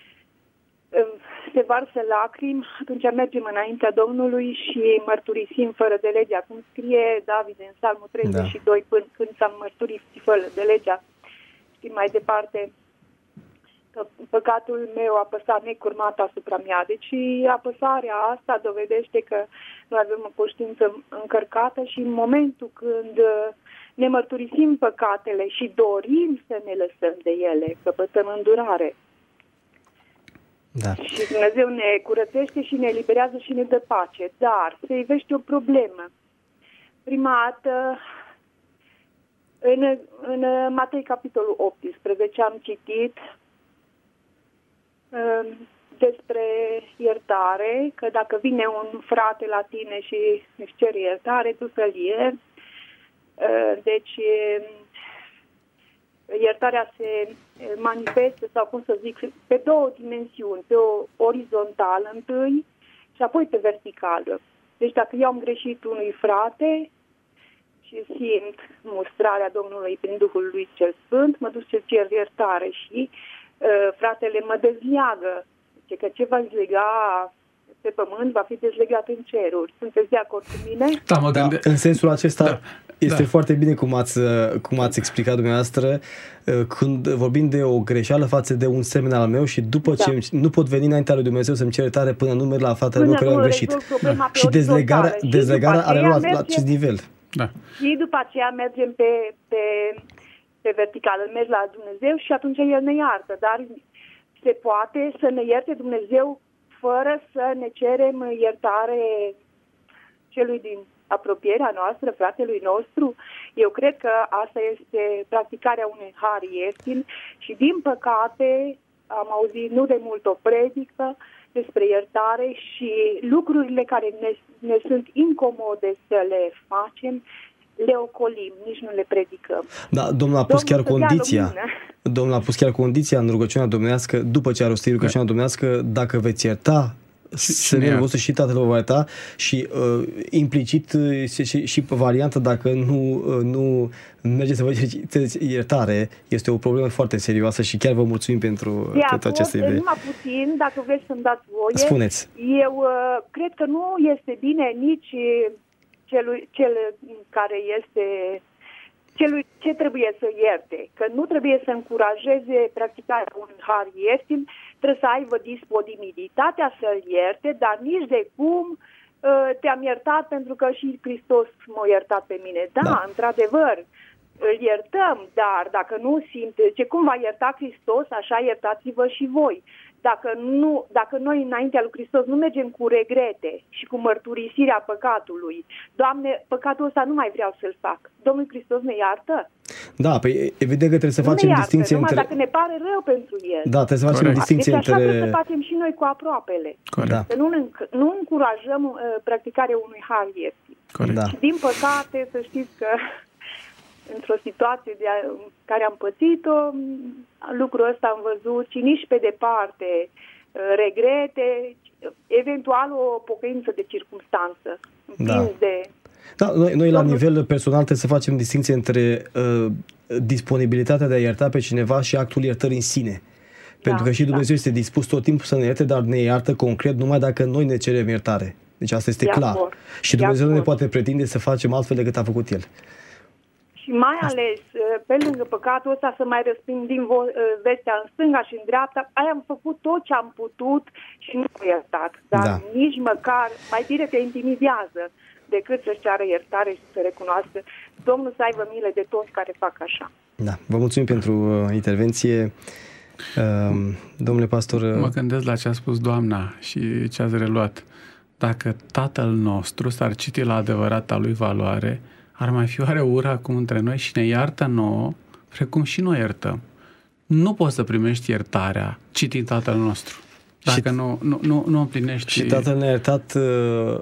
se varsă lacrimi, atunci mergem înaintea Domnului și mărturisim fără de legea, cum scrie David în Psalmul treizeci și doi, da. Până când s-a mărturisit fără de legea. Și mai departe, că păcatul meu a apăsat necurmat asupra mea. Deci apăsarea asta dovedește că noi avem o conștiință încărcată și în momentul când ne mărturisim păcatele și dorim să ne lăsăm de ele, căpătăm îndurare. Da. Și Dumnezeu ne curățește și ne eliberează și ne dă pace. Dar se ivește o problemă. Prima dată, în, în Matei, capitolul optsprezece, am citit uh, despre iertare, că dacă vine un frate la tine și își cere iertare, tu să-l ierți. Uh, deci, iertarea se manifestă, sau cum să zic, pe două dimensiuni, pe o orizontală întâi și apoi pe verticală. Deci dacă eu am greșit unui frate și simt mustrarea Domnului prin Duhul lui cel Sfânt, mă duc să cer iertare și uh, fratele mă dezleagă. Zice că ce va dezlega pe pământ va fi dezlegat în ceruri. Sunteți de acord cu mine? Da, mă da, în sensul acesta da, este da. foarte bine cum ați, cum ați explicat dumneavoastră, când vorbim de o greșeală față de un semn al meu și după da. ce nu pot veni înaintea lui Dumnezeu să-mi cer iertare până nu merg la fratele meu care am greșit. Da. Și dezlegarea, și dezlegarea are luat la acest nivel. Da. Și după aceea mergem pe, pe, pe verticală, mergi la Dumnezeu și atunci El ne iartă. Dar se poate să ne ierte Dumnezeu fără să ne cerem iertare celui din apropierea noastră, fratelui nostru. Eu cred că asta este practicarea unui har ieftin și, din păcate, am auzit nu de mult o predică despre iertare și lucrurile care ne, ne sunt incomode să le facem, le ocolim, nici nu le predicăm. Da, Domnul a pus Domnul chiar condiția. Domnul a pus chiar condiția în rugăciunea domnească, după ce a rostit rugăciunea domnească, dacă veți ierta semenul vostru și Tatăl vă va ierta și uh, implicit și, și, și varianta dacă nu, uh, nu mergeți să vă cereți iertare, este o problemă foarte serioasă și chiar vă mulțumim pentru, pentru această idee. Numai puțin, dacă vreți să-mi dați voie. Spuneți. Eu uh, cred că nu este bine nici celui, cel care este celui ce trebuie să ierte, că nu trebuie să încurajeze practicarea unui har ieftin, trebuie să aibă disponibilitatea să-l ierte, dar nici de cum uh, te-am iertat pentru că și Hristos m-a iertat pe mine. Da, da, într-adevăr, îl iertăm, dar dacă nu simte, ce cum va ierta Hristos, așa iertați-vă și voi. Dacă, nu, dacă noi înaintea lui Hristos nu mergem cu regrete și cu mărturisirea păcatului, Doamne, păcatul ăsta nu mai vreau să-l fac, Domnul Hristos ne iartă? Da, păi evident că trebuie să nu facem iartă, distinție numai între... dacă ne pare rău pentru el. Da, trebuie să facem Corect. distinție deci așa între... trebuie să facem și noi cu aproapele. Corect. Da. Să nu, nu încurajăm uh, practicarea unui har ieftin. Corect. Da. Și din păcate, să știți că într-o situație de a, care am pățit-o, lucrul ăsta am văzut și nici pe departe uh, regrete, eventual o pocăință de circumstanță. Da. De... Da, noi, noi la nivel personal trebuie să facem distinție între uh, disponibilitatea de a ierta pe cineva și actul iertării în sine. Pentru Da, că și Dumnezeu da. este dispus tot timpul să ne ierte, dar ne iartă concret numai dacă noi ne cerem iertare. Deci asta este De clar. acord. Și De Dumnezeu nu ne acord. poate pretinde să facem altfel decât a făcut El. Și mai ales, pe lângă păcatul ăsta, să mai răspândim vo- vestea în stânga și în dreapta, aia am făcut tot ce am putut și nu am iertat. Dar Da. nici măcar, mai bine te intimidează decât să-și ceară iertare și să recunoască. Domnul să aibă milă de toți care fac așa. Da, vă mulțumim pentru uh, intervenție. Uh, domnule pastor... Uh... Mă gândesc la ce a spus doamna și ce ați reluat. Dacă Tatăl nostru s-ar citi la adevărata lui valoare, ar mai fi oare ură acum între noi și ne iartă nouă, precum și noi iertăm. Nu poți să primești iertarea citind Tatăl nostru, dacă și, nu, nu, nu, nu împlinești... Și Tatăl ne-a iertat uh,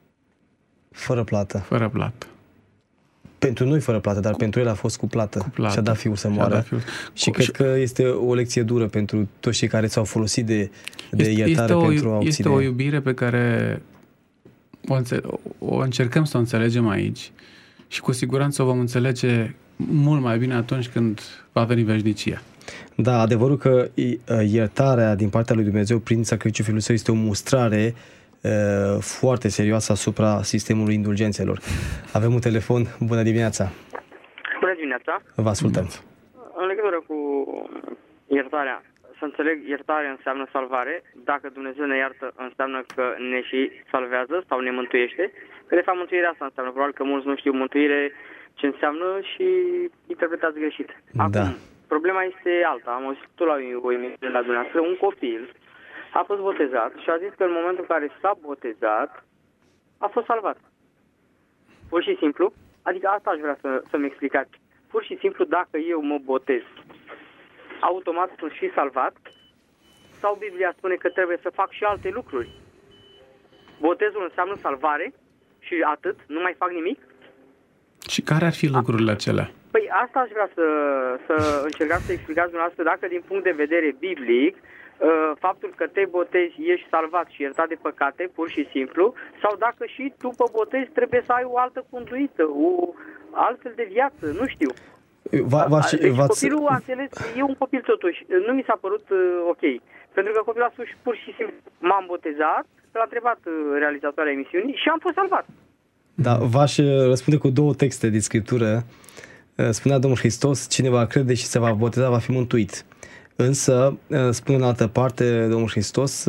fără plată. Fără plată. Pentru noi fără plată, dar cu, pentru El a fost cu plată. Cu plată. Și-a dat Fiul să moară. Fiul. Și cu, cred că este o lecție dură pentru toți cei care s-au folosit de, de este, iertare este pentru o, a obține... Este o iubire pe care o, înțe- o încercăm să o înțelegem aici și cu siguranță o vom înțelege mult mai bine atunci când va veni veșnicia. Da, adevărul că iertarea din partea lui Dumnezeu prin sacrificiul Fiului Său este o mustrare uh, foarte serioasă asupra sistemului indulgențelor. Avem un telefon. Bună dimineața! Bună dimineața! Vă ascultăm. În legătură cu iertarea, să înțeleg, iertare înseamnă salvare. Dacă Dumnezeu ne iartă, înseamnă că ne și salvează sau ne mântuiește. Că de fapt mântuirea asta înseamnă. Probabil că mulți nu știu mântuire ce înseamnă și interpretați greșit. Acum, da. Problema este alta. Am auzit la o emisiune la dumneavoastră. Un copil a fost botezat și a zis că în momentul în care s-a botezat, a fost salvat. Pur și simplu. Adică asta aș vrea să, să-mi explicați. Pur și simplu, dacă eu mă botez, automat sunt și salvat? Sau Biblia spune că trebuie să fac și alte lucruri? Botezul înseamnă salvare și atât? Nu mai fac nimic? Și care ar fi lucrurile acelea? Păi asta aș vrea să, să încercați să explicați dumneavoastră, dacă din punct de vedere biblic, faptul că te botezi, ești salvat și iertat de păcate, pur și simplu, sau dacă și după botez trebuie să ai o altă conduită, o altfel de viață, nu știu. Va, va, deci va, copilul a înțeles, e un copil totuși, nu mi s-a părut uh, ok, pentru că copilul a spus pur și simplu, m-am botezat, l-a întrebat uh, realizatoarea emisiunii și am fost salvat. Da, v-aș răspunde cu două texte din Scriptură. Spunea Domnul Hristos, cine va crede și se va boteza va fi mântuit. Însă, spune în altă parte Domnul Hristos,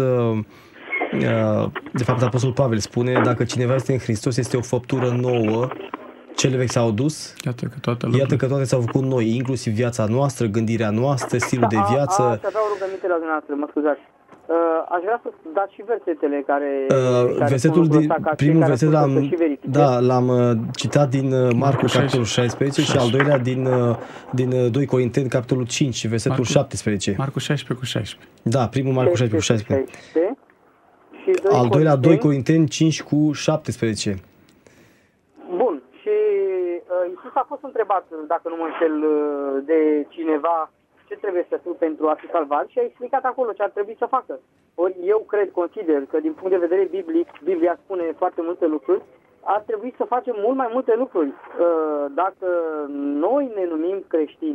de fapt Apostolul Pavel spune, dacă cineva este în Hristos, este o făptură nouă, cele vechi s-au dus, iată că toate, iată că toate s-au făcut noi, inclusiv viața noastră, gândirea noastră, stilul de viață. A, a, aș avea o rugăminte la dumneavoastră, mă scuzați. Uh, aș vrea să dați și versetele care... Uh, care versetul din, ăsta, primul verset l-am, da, l-am uh, citat din uh, Marcu, capitolul șaisprezece și al doilea din, uh, din uh, doi Corinteni, capitolul cinci, versetul Marcu, șaptesprezece. Marcu șaisprezece cu șaisprezece. Da, primul Marcu șaisprezece cu șaisprezece. Și al doilea doi Corinteni cinci cu șaptesprezece. Bun. Și uh, Iisus a fost întrebat, dacă nu mă înșel, uh, de cineva ce trebuie să fiu pentru a fi salvat și a explicat acolo ce ar trebui să facă. Ori eu cred, consider că din punct de vedere biblic, Biblia spune foarte multe lucruri, ar trebui să facem mult mai multe lucruri. Dacă noi ne numim creștini,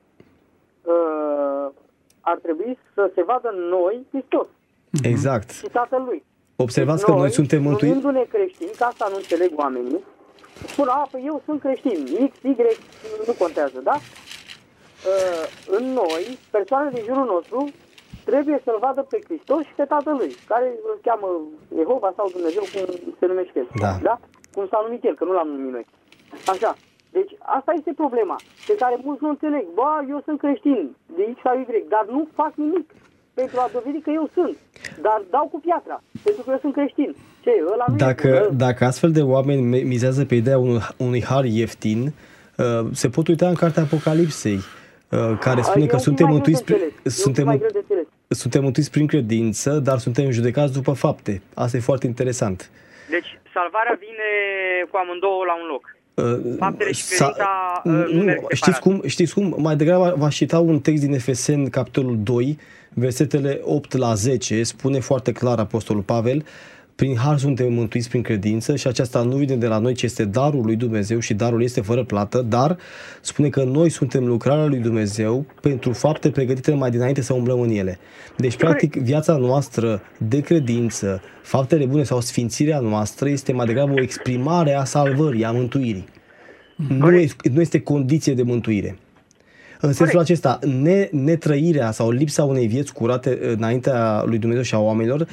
ar trebui să se vadă în noi Hristos. Exact. Și Tatăl Lui. Observați deci că noi, noi suntem mântuiți. Numindu-ne creștini, ca asta nu înțeleg oamenii, spun, a, păi eu sunt creștin, X, Y, nu contează, da? În noi, persoanele din jurul nostru trebuie să-L vadă pe Hristos și pe Tatăl Lui, care îl cheamă Jehova sau Dumnezeu, cum se numește El. Da. Da? Cum s-a numit El, că nu l-am numit noi. Așa. Deci asta este problema, pe care mulți nu înțeleg. Ba, eu sunt creștin, de X sau Y, dar nu fac nimic. pentru a dovedi că eu sunt. Dar dau cu piatra, pentru că eu sunt creștin. Ce, ăla nu dacă, e dacă astfel de oameni mizează pe ideea unui, unui har ieftin, uh, se pot uita în cartea Apocalipsei, uh, care spune eu că suntem mântuiți, prin, suntem, suntem mântuiți prin credință, dar suntem judecați după fapte. Asta e foarte interesant. Deci, salvarea vine cu amândouă la un loc. Faptele și credința uh, nu, nu, știți cum, știți cum? Mai degrabă v-aș cita un text din Efeseni, capitolul doi, versetele opt la zece, spune foarte clar Apostolul Pavel: prin har suntem mântuiți prin credință și aceasta nu vine de la noi, ci este darul lui Dumnezeu și darul este fără plată, dar spune că noi suntem lucrarea lui Dumnezeu pentru fapte pregătite mai dinainte să umblăm în ele. Deci, practic, viața noastră de credință, faptele bune sau sfințirea noastră este mai degrabă o exprimare a salvării, a mântuirii. Nu, e, nu este condiție de mântuire. În sensul acesta, ne, netrăirea sau lipsa unei vieți curate înaintea lui Dumnezeu și a oamenilor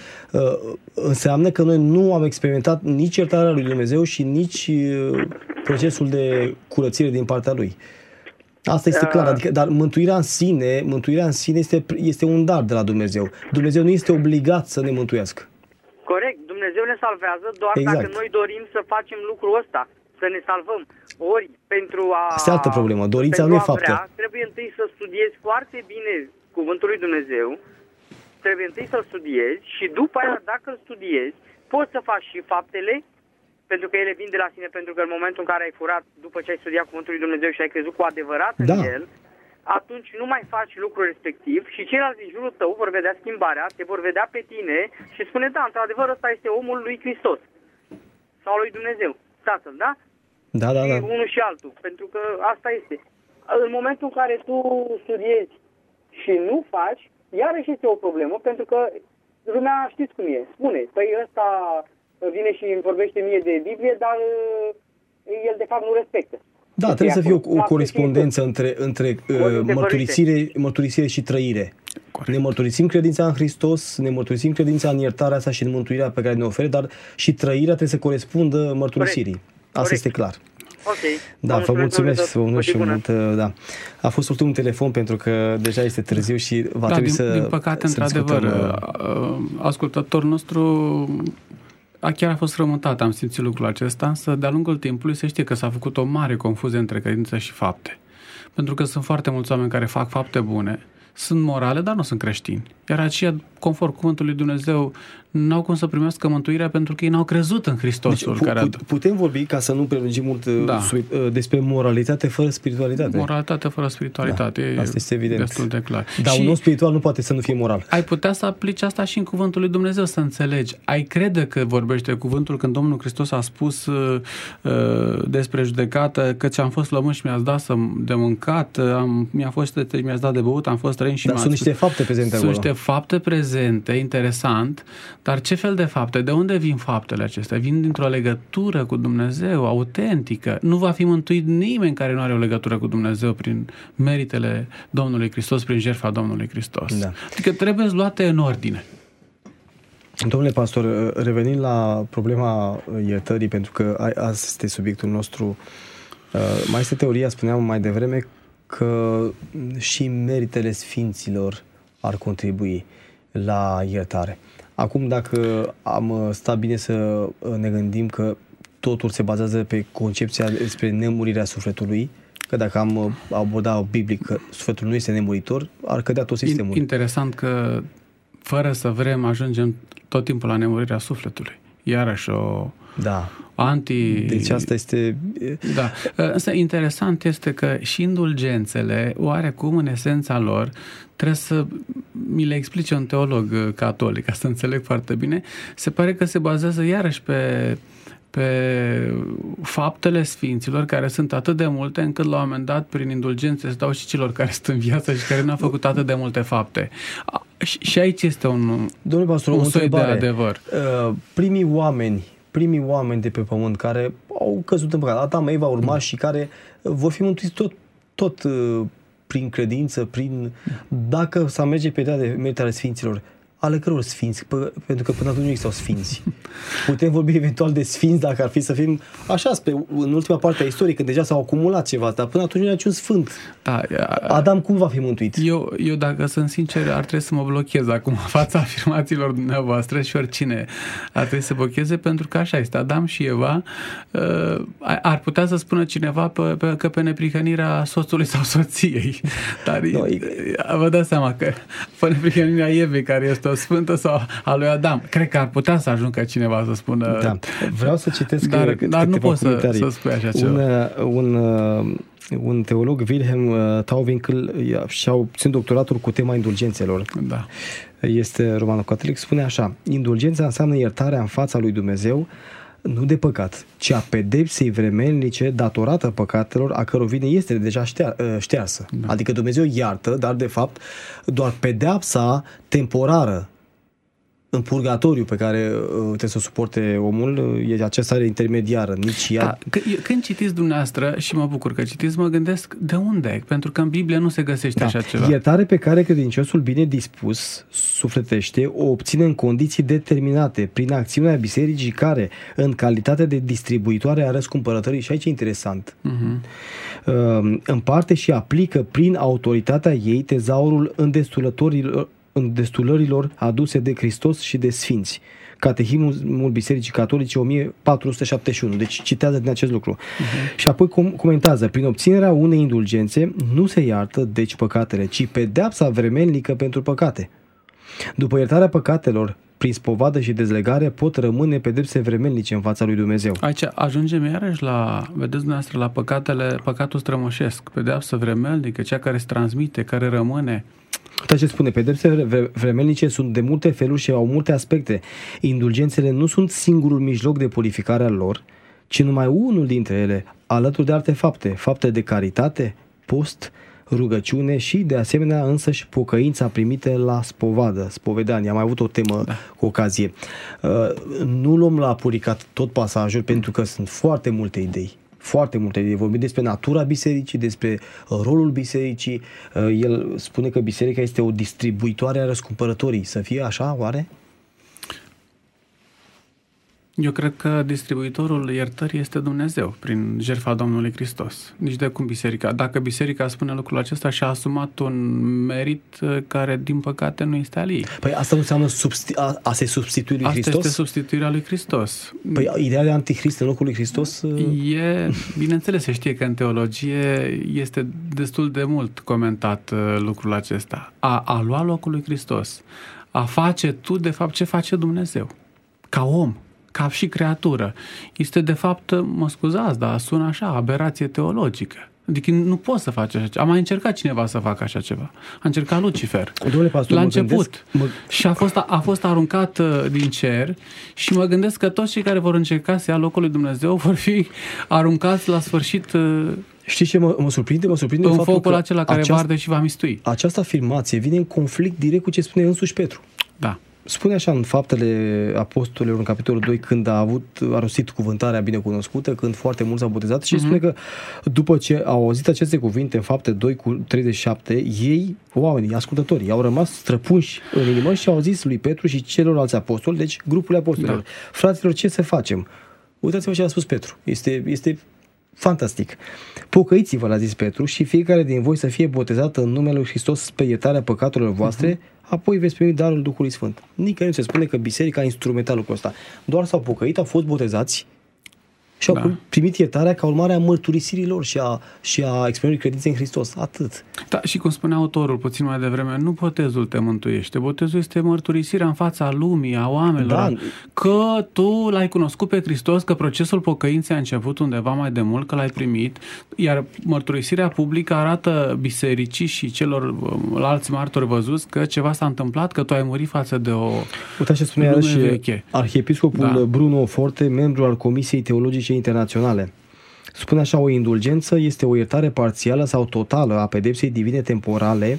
înseamnă că noi nu am experimentat nici iertarea lui Dumnezeu și nici procesul de curățire din partea lui. Asta este clar, adică, dar mântuirea în sine, mântuirea în sine este, este un dar de la Dumnezeu. Dumnezeu nu este obligat să ne mântuiască. Corect, Dumnezeu ne salvează doar exact. Dacă noi dorim să facem lucrul ăsta, să ne salvăm. Ori pentru a... Asta e altă problemă, dorința nu e faptă. Vrea, trebuie întâi să studiezi foarte bine cuvântul lui Dumnezeu, trebuie întâi să-l studiezi și după aia, dacă îl studiezi, poți să faci și faptele, pentru că ele vin de la sine, pentru că în momentul în care ai furat, după ce ai studiat cuvântul lui Dumnezeu și ai crezut cu adevărat da. în el, atunci nu mai faci lucrul respectiv și ceilalți din jurul tău vor vedea schimbarea, te vor vedea pe tine și spune, da, într-adevăr, ăsta este omul lui Hristos sau lui Dumnezeu, Tatăl, da? Da, da, da. Și unul și altul, pentru că asta este. În momentul în care tu studiezi și nu faci, iarăși este o problemă, pentru că lumea știți cum e. Spune, păi ăsta vine și îmi vorbește mie de Biblie, dar el de fapt nu respectă. Da, trebuie să fie o, o corespondență între, între uh, mărturisire, mărturisire și trăire. Corect. Ne mărturisim credința în Hristos, ne mărturisim credința în iertarea sa și în mântuirea pe care ne oferă, dar și trăirea trebuie să corespundă mărturisirii. Corect. Asta Corect. Este clar. Ok. Da, vă mulțumesc, vă mulțumesc și mult. Da. A fost ultimul telefon pentru că deja este târziu și va da, trebui din, să din păcate, să într-adevăr, uh, ascultătorul nostru a, chiar a fost rămutat, am simțit lucrul acesta, însă de-a lungul timpului se știe că s-a făcut o mare confuzie între credință și fapte. Pentru că sunt foarte mulți oameni care fac fapte bune, sunt morale, dar nu sunt creștini. Iar aceia, conform cuvântului Dumnezeu, n-au cum să primească mântuirea pentru că ei n-au crezut în Hristosul. Deci, care putem vorbi, ca să nu prelungim mult, da. despre moralitate fără spiritualitate. Moralitate fără spiritualitate. Da. Asta este evident. Destul de clar. Dar și un om spiritual nu poate să nu fie moral. Ai putea să aplici asta și în cuvântul lui Dumnezeu, să înțelegi. Ai crede că vorbește cuvântul când Domnul Hristos a spus uh, despre judecată, că ți-am fost flămând și mi-ați dat să de mâncat, am, mi-a fost și mi-ați dat de băut, am fost răin și Dar m-ați... sunt niște fapte prezente sunt acolo. Sunt niște fapte prezente, interesant, dar ce fel de fapte? De unde vin faptele acestea? Vin dintr-o legătură cu Dumnezeu, autentică. Nu va fi mântuit nimeni care nu are o legătură cu Dumnezeu prin meritele Domnului Hristos, prin jertfa Domnului Hristos. Da. Adică trebuie luate în ordine. Domnule pastor, revenind la problema iertării, pentru că asta este subiectul nostru, mai este teoria, spuneam mai devreme, că și meritele sfinților ar contribui la iertare. Acum, dacă am stat bine să ne gândim că totul se bazează pe concepția despre nemurirea sufletului, că dacă am abordat biblic că sufletul nu este nemuritor, ar cădea tot sistemul. Interesant că, fără să vrem, ajungem tot timpul la nemurirea sufletului. Iarăși o... Da. Anti... Deci asta este... Da. Însă interesant este că și indulgențele, oarecum în esența lor, trebuie să mi le explice un teolog catolic, ca să înțeleg foarte bine, se pare că se bazează iarăși pe, pe faptele sfinților, care sunt atât de multe, încât la un moment dat, prin indulgențe, se dau și celor care sunt în viață și care nu au făcut atât de multe fapte. Și aici este un, Domnule pastor, un soi de adevăr. Primii oameni primii oameni de pe pământ care au căzut în păcat, Adam, Eva, urma și care vor fi mântuiți tot, tot prin credință, prin... Dacă s-a merge pe ideea de meritarea sfinților, ale căror sfinți? P- pentru că până atunci nu existau sfinți. Putem vorbi eventual de sfinți dacă ar fi să fim așa, spre, în ultima parte a istoriei, când deja s-au acumulat ceva, dar până atunci nu era niciun sfânt. Da, Adam cum va fi mântuit? Eu, eu, dacă sunt sincer, ar trebui să mă blochez acum în fața afirmațiilor dumneavoastră și oricine ar trebui să blocheze, pentru că așa este. Adam și Eva, uh, ar putea să spună cineva pe, pe, că pe neprihănirea soțului sau soției. Dar no, e... vă dați seama că pe neprihănirea Evei, care este o sfântă, sau a lui Adam. Cred că ar putea să ajungă cineva să spună... Da. Vreau să citesc dar, dar nu pot să, să spui așa ceva. Un, un, un teolog, Wilhelm Tauwinkel, și-a obținut doctoratul cu tema indulgențelor. Da. Este romano-catolic, spune așa: indulgența înseamnă iertarea în fața lui Dumnezeu, nu de păcat, ci a pedepsei vremelnice datorată păcatelor a căror vină este deja ștearsă. Da. Adică Dumnezeu iartă, dar de fapt doar pedeapsa temporară în purgatoriu pe care uh, trebuie să suporte omul, e aceasta intermediară, nici ea. Da, când citiți dumneavoastră, și mă bucur că citiți, mă gândesc de unde? Pentru că în Biblie nu se găsește da. așa ceva. Iertare pe care credinciosul bine dispus, sufletește, o obține în condiții determinate, prin acțiunea bisericii care, în calitate de distribuitoare a răscumpărătării, și aici e interesant, uh-huh. uh, împarte și aplică prin autoritatea ei tezaurul îndestulătorilor în destulărilor aduse de Hristos și de Sfinți. Catehimul Bisericii Catolice o mie patru sute șaptezeci și unu. Deci citează din acest lucru. Uh-huh. Și apoi com- comentează: prin obținerea unei indulgențe nu se iartă deci păcatele, ci pedeapsa vremelnică pentru păcate. După iertarea păcatelor, prin spovadă și dezlegare, pot rămâne pedepse vremelnice în fața lui Dumnezeu. Aici ajungem iarăși la, vedeți dumneavoastră, la păcatele, păcatul strămoșesc, pedeapsă vremelnică, cea care se transmite, care rămâne. Uite ce spune: pedepsele vremelnice sunt de multe feluri și au multe aspecte. Indulgențele nu sunt singurul mijloc de purificare al lor, ci numai unul dintre ele, alături de alte fapte, fapte de caritate, post, rugăciune și, de asemenea, însăși pocăința primite la spovadă, spovedanie. Am mai avut o temă da. cu ocazie. Uh, nu luăm la puricat tot pasajul, pentru că sunt foarte multe idei. Foarte multe idei. Vorbim despre natura bisericii, despre rolul bisericii. El spune că biserica este o distribuitoare a răscumpărătorii. Să fie așa, oare? Eu cred că distribuitorul iertării este Dumnezeu, prin jertfa Domnului Hristos. Nici de cum biserica. Dacă biserica spune lucrul acesta, și-a asumat un merit care, din păcate, nu este al ei. Păi asta nu înseamnă substi- a, a se substitui lui asta Hristos? Asta este substituirea lui Hristos. Păi ideea de antichrist în locul lui Hristos? E, bineînțeles, se știe că în teologie este destul de mult comentat lucrul acesta. A, a lua locul lui Hristos. A face tu, de fapt, ce face Dumnezeu. Ca om. Ca și creatură. Este, de fapt, mă scuzați, dar sună așa, aberație teologică. Adică nu poți să faci așa ceva. A mai încercat cineva să facă așa ceva. A încercat Lucifer. Pastor, la început. Gândesc, mă... Și a fost, a fost aruncat din cer și mă gândesc că toți cei care vor încerca să ia locul lui Dumnezeu vor fi aruncați la sfârșit. Știi ce mă, mă surprinde? Mă surprinde în focul acela care aceast... arde și va mistui. Această afirmație vine în conflict direct cu ce spune însuși Petru. Da. Spune așa în Faptele Apostolilor, în capitolul doi, când a avut, a rostit cuvântarea binecunoscută, când foarte mulți s-au botezat, și uh-huh. spune că după ce au auzit aceste cuvinte în Fapte doi cu treizeci și șapte, ei, oamenii, ascultătorii, au rămas străpunși în inimă și au zis lui Petru și celorlalți apostoli, deci grupul apostolilor: da. Fraților, ce să facem? Uitați-vă ce a spus Petru. Este, este fantastic. Pocăiți-vă, l-a zis Petru, și fiecare din voi să fie botezat în numele lui Hristos spre iertarea păcatelor voastre, uh-huh. apoi veți primi darul Duhului Sfânt. Nicăieri nu se spune că biserica a instrumentat lucrul ăsta. Doar s-au pocăit, au fost botezați și au da. primit iertarea ca urmare a mărturisirilor și a, și a exprimării credinței în Hristos. Atât. Da, și cum spunea autorul puțin mai devreme, nu botezul te mântuiește. Botezul este mărturisirea în fața lumii, a oamenilor, da. că tu l-ai cunoscut pe Hristos, că procesul pocăinței a început undeva mai de mult, că l-ai primit, iar mărturisirea publică arată bisericii și celor alți martori văzuți că ceva s-a întâmplat, că tu ai murit față de o Uite ce spune iarăși veche. Arhiepiscopul da. Bruno Forte, membru al Comisiei Teologice Internaționale. Spune așa: o indulgență este o iertare parțială sau totală a pedepsei divine temporale,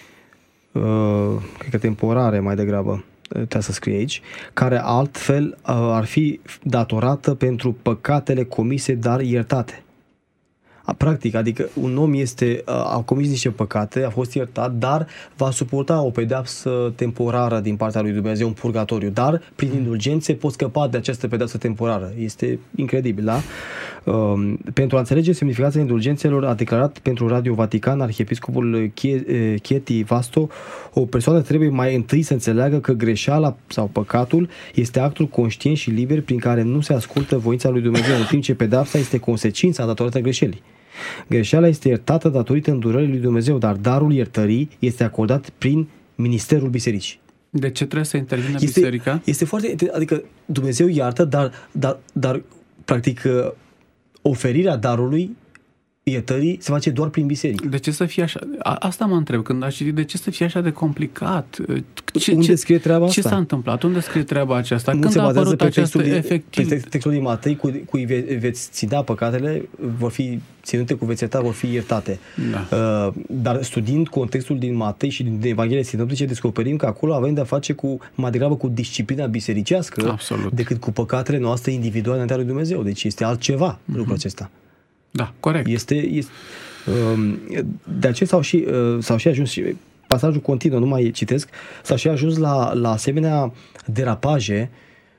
uh, cred că temporare mai degrabă, trebuie să scrie aici, care altfel uh, ar fi datorată pentru păcatele comise, dar iertate. Practic, adică un om este, a comis niște păcate, a fost iertat, dar va suporta o pedeapsă temporară din partea lui Dumnezeu, un purgatoriu, dar prin indulgențe poți scăpa de această pedeapsă temporară. Este incredibil, da? Pentru a înțelege semnificația indulgențelor, a declarat pentru Radio Vatican arhiepiscopul Chieti Vasto: o persoană trebuie mai întâi să înțeleagă că greșeala sau păcatul este actul conștient și liber prin care nu se ascultă voința lui Dumnezeu, în timp ce pedeapsa este consecința datorată greșelii. Greșeala este iertată datorită îndurării lui Dumnezeu, dar darul iertării este acordat prin ministerul bisericii. De ce trebuie să intervină este, biserica? Este foarte, adică Dumnezeu iartă, dar, dar, dar practic oferirea darului iertării se face doar prin biserică. De ce să fie așa? A, asta mă întreb când aș citi, de ce să fie așa de complicat? Ce, Unde ce, scrie treaba asta? Ce s-a întâmplat? Unde scrie treaba aceasta? Nu când se a apărut pe această textul, efectiv? pe textul din Matei, cu, cui ve, veți ținea păcatele, vor fi ținute, cu veți ierta, vor fi iertate. Da. Uh, dar studiind contextul din Matei și din Evanghelia sinoptice, descoperim că acolo avem de-a face cu, mai degrabă cu disciplina bisericească, absolut, decât cu păcatele noastre individuale înaintea lui Dumnezeu. Deci este altceva mm-hmm. lucrul acesta. Da, corect. Este... este de aceea s-au și, s-au și ajuns, și pasajul continuă, nu mai citesc, s-au și ajuns la, la asemenea derapaje,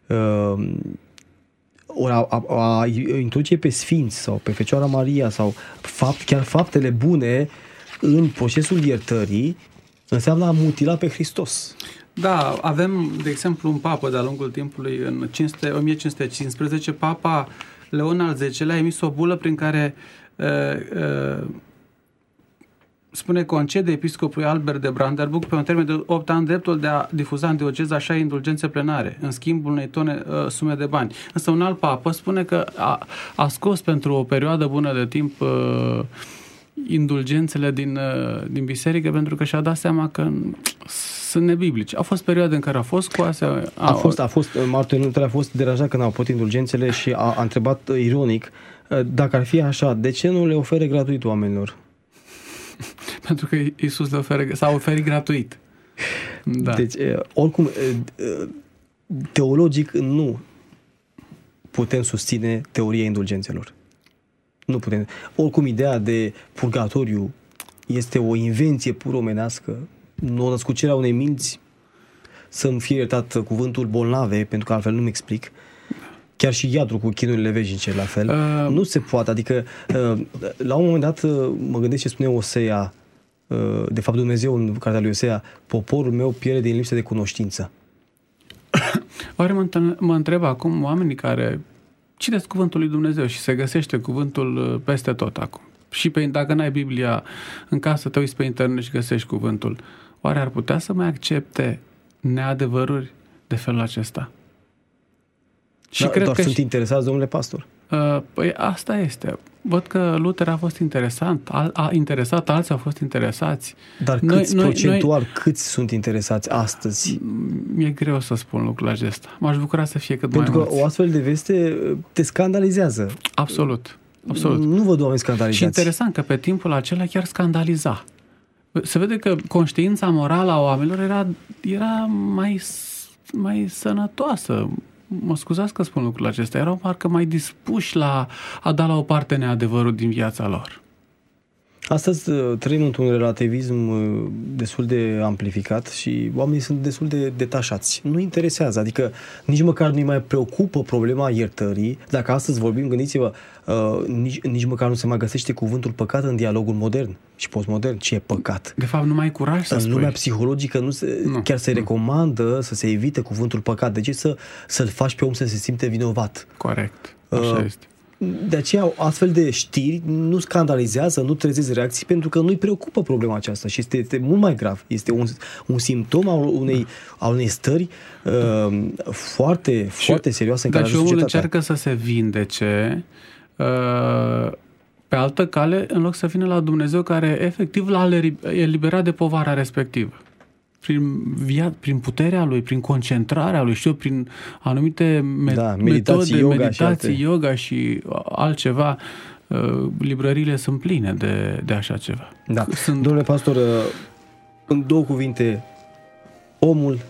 ori a, a, a introduce pe sfinți sau pe Fecioara Maria sau fapt, chiar faptele bune în procesul iertării înseamnă a mutila pe Hristos. Da, avem, de exemplu, un papă de-a lungul timpului, în o mie cinci sute cincisprezece, Papa Leon al zecelea a emis o bulă prin care Uh, uh, spune concede episcopului Albert de Brandenburg pe un termen de opt ani dreptul de a difuza în dioceză așa indulgențe plenare, în schimbul unei tone uh, sume de bani. Însă un alt papă spune că a, a scos pentru o perioadă bună de timp uh, indulgențele din, uh, din biserică, pentru că și-a dat seama că sunt nebiblice. Au fost perioade în care au fost scoase. A, a fost, a fost, Martin Luther a fost deranjat când au putut indulgențele și a, a întrebat uh, ironic: dacă ar fi așa, de ce nu le ofere gratuit oamenilor? Pentru că Iisus le oferă, s-a oferit gratuit. Da. Deci, oricum, teologic nu putem susține teoria indulgențelor. Nu putem. Oricum, ideea de purgatoriu este o invenție pur omenească, o născucere a unei minți, să-mi fie iertat cuvântul bolnave, pentru că altfel nu-mi explic. Chiar și iadul cu chinurile veșnice, la fel. Uh, nu se poate. Adică, uh, la un moment dat, uh, mă gândesc ce spune Osea, uh, de fapt Dumnezeu în cartea lui Osea: poporul meu pierde din lipsă de cunoștință. Oare mă, mă întreb acum oamenii care citesc cuvântul lui Dumnezeu și se găsește cuvântul peste tot acum. Și pe, dacă n-ai Biblia în casă, te uiți pe internet și găsești cuvântul. Oare ar putea să mai accepte neadevăruri de felul acesta? Și da, cred doar că sunt și, interesați, domnule pastor. Uh, păi asta este. Văd că Luther a fost interesant, a, a interesat, alții au fost interesați. Dar noi, câți noi, procentual, noi, câți sunt interesați astăzi? Mi-e greu să spun lucrul acesta. M-aș bucura să fie cât Pentru mai mulți. Pentru mulți. că o astfel de veste te scandalizează. Absolut. Absolut. Nu văd oameni scandalizați. Și interesant că pe timpul acela chiar scandaliza. Se vede că conștiința morală a oamenilor era, era mai, mai sănătoasă. Mă scuzați că spun lucrul acesta. Erau parcă mai dispuși la a da la o parte neadevărul din viața lor. Astăzi trăim într-un relativism destul de amplificat și oamenii sunt destul de detașați. Nu interesează, adică nici măcar nu-i mai preocupă problema iertării. Dacă astăzi vorbim, gândiți-vă, uh, nici, nici măcar nu se mai găsește cuvântul păcat în dialogul modern și postmodern. Ce e păcat? De fapt, nu mai ai curaj să în spui. În lumea psihologică nu se, nu, chiar se nu. recomandă să se evite cuvântul păcat. De ce să, să-l faci pe om să se simte vinovat? Corect. Așa uh, este. De aceea, astfel de știri nu scandalizează, nu trezesc reacții, pentru că nu-i preocupă problema aceasta și este, este mult mai grav. Este un, un simptom al unei, al unei stări uh, foarte, și, foarte serioase în care societatea. Dar și omul încearcă să se vindece uh, pe altă cale, în loc să vină la Dumnezeu care efectiv l-a eliberat de povara respectivă. Prin, via, prin puterea lui, prin concentrarea lui, știu, prin anumite me- da, meditații, yoga, meditații, și yoga și altceva. Librăriile sunt pline de, de așa ceva. Da. Sunt... Domnule pastor, în două cuvinte, omul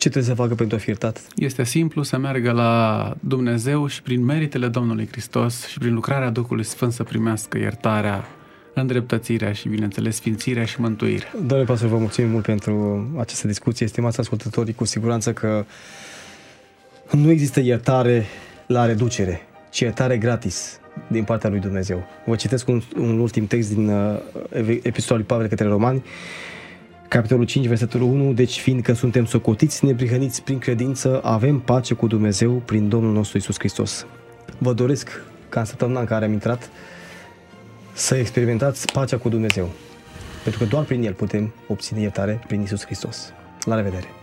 Ce trebuie să facă pentru a fi iertat? Este simplu, să meargă la Dumnezeu și prin meritele Domnului Hristos și prin lucrarea Duhului Sfânt să primească iertarea, îndreptățirea și, bineînțeles, sfințirea și mântuirea. Domnule pastor, vă mulțumim mult pentru această discuție. Stimați ascultătorii, cu siguranță că nu există iertare la reducere, ci iertare gratis din partea lui Dumnezeu. Vă citesc un, un ultim text din uh, Epistola lui Pavel către Romani, capitolul cinci, versetul unu. Deci, fiindcă suntem socotiți neprihăniți prin credință, avem pace cu Dumnezeu prin Domnul nostru Iisus Hristos. Vă doresc ca în săptămâna în care am intrat să experimentați pacea cu Dumnezeu, pentru că doar prin El putem obține iertare prin Iisus Hristos. La revedere!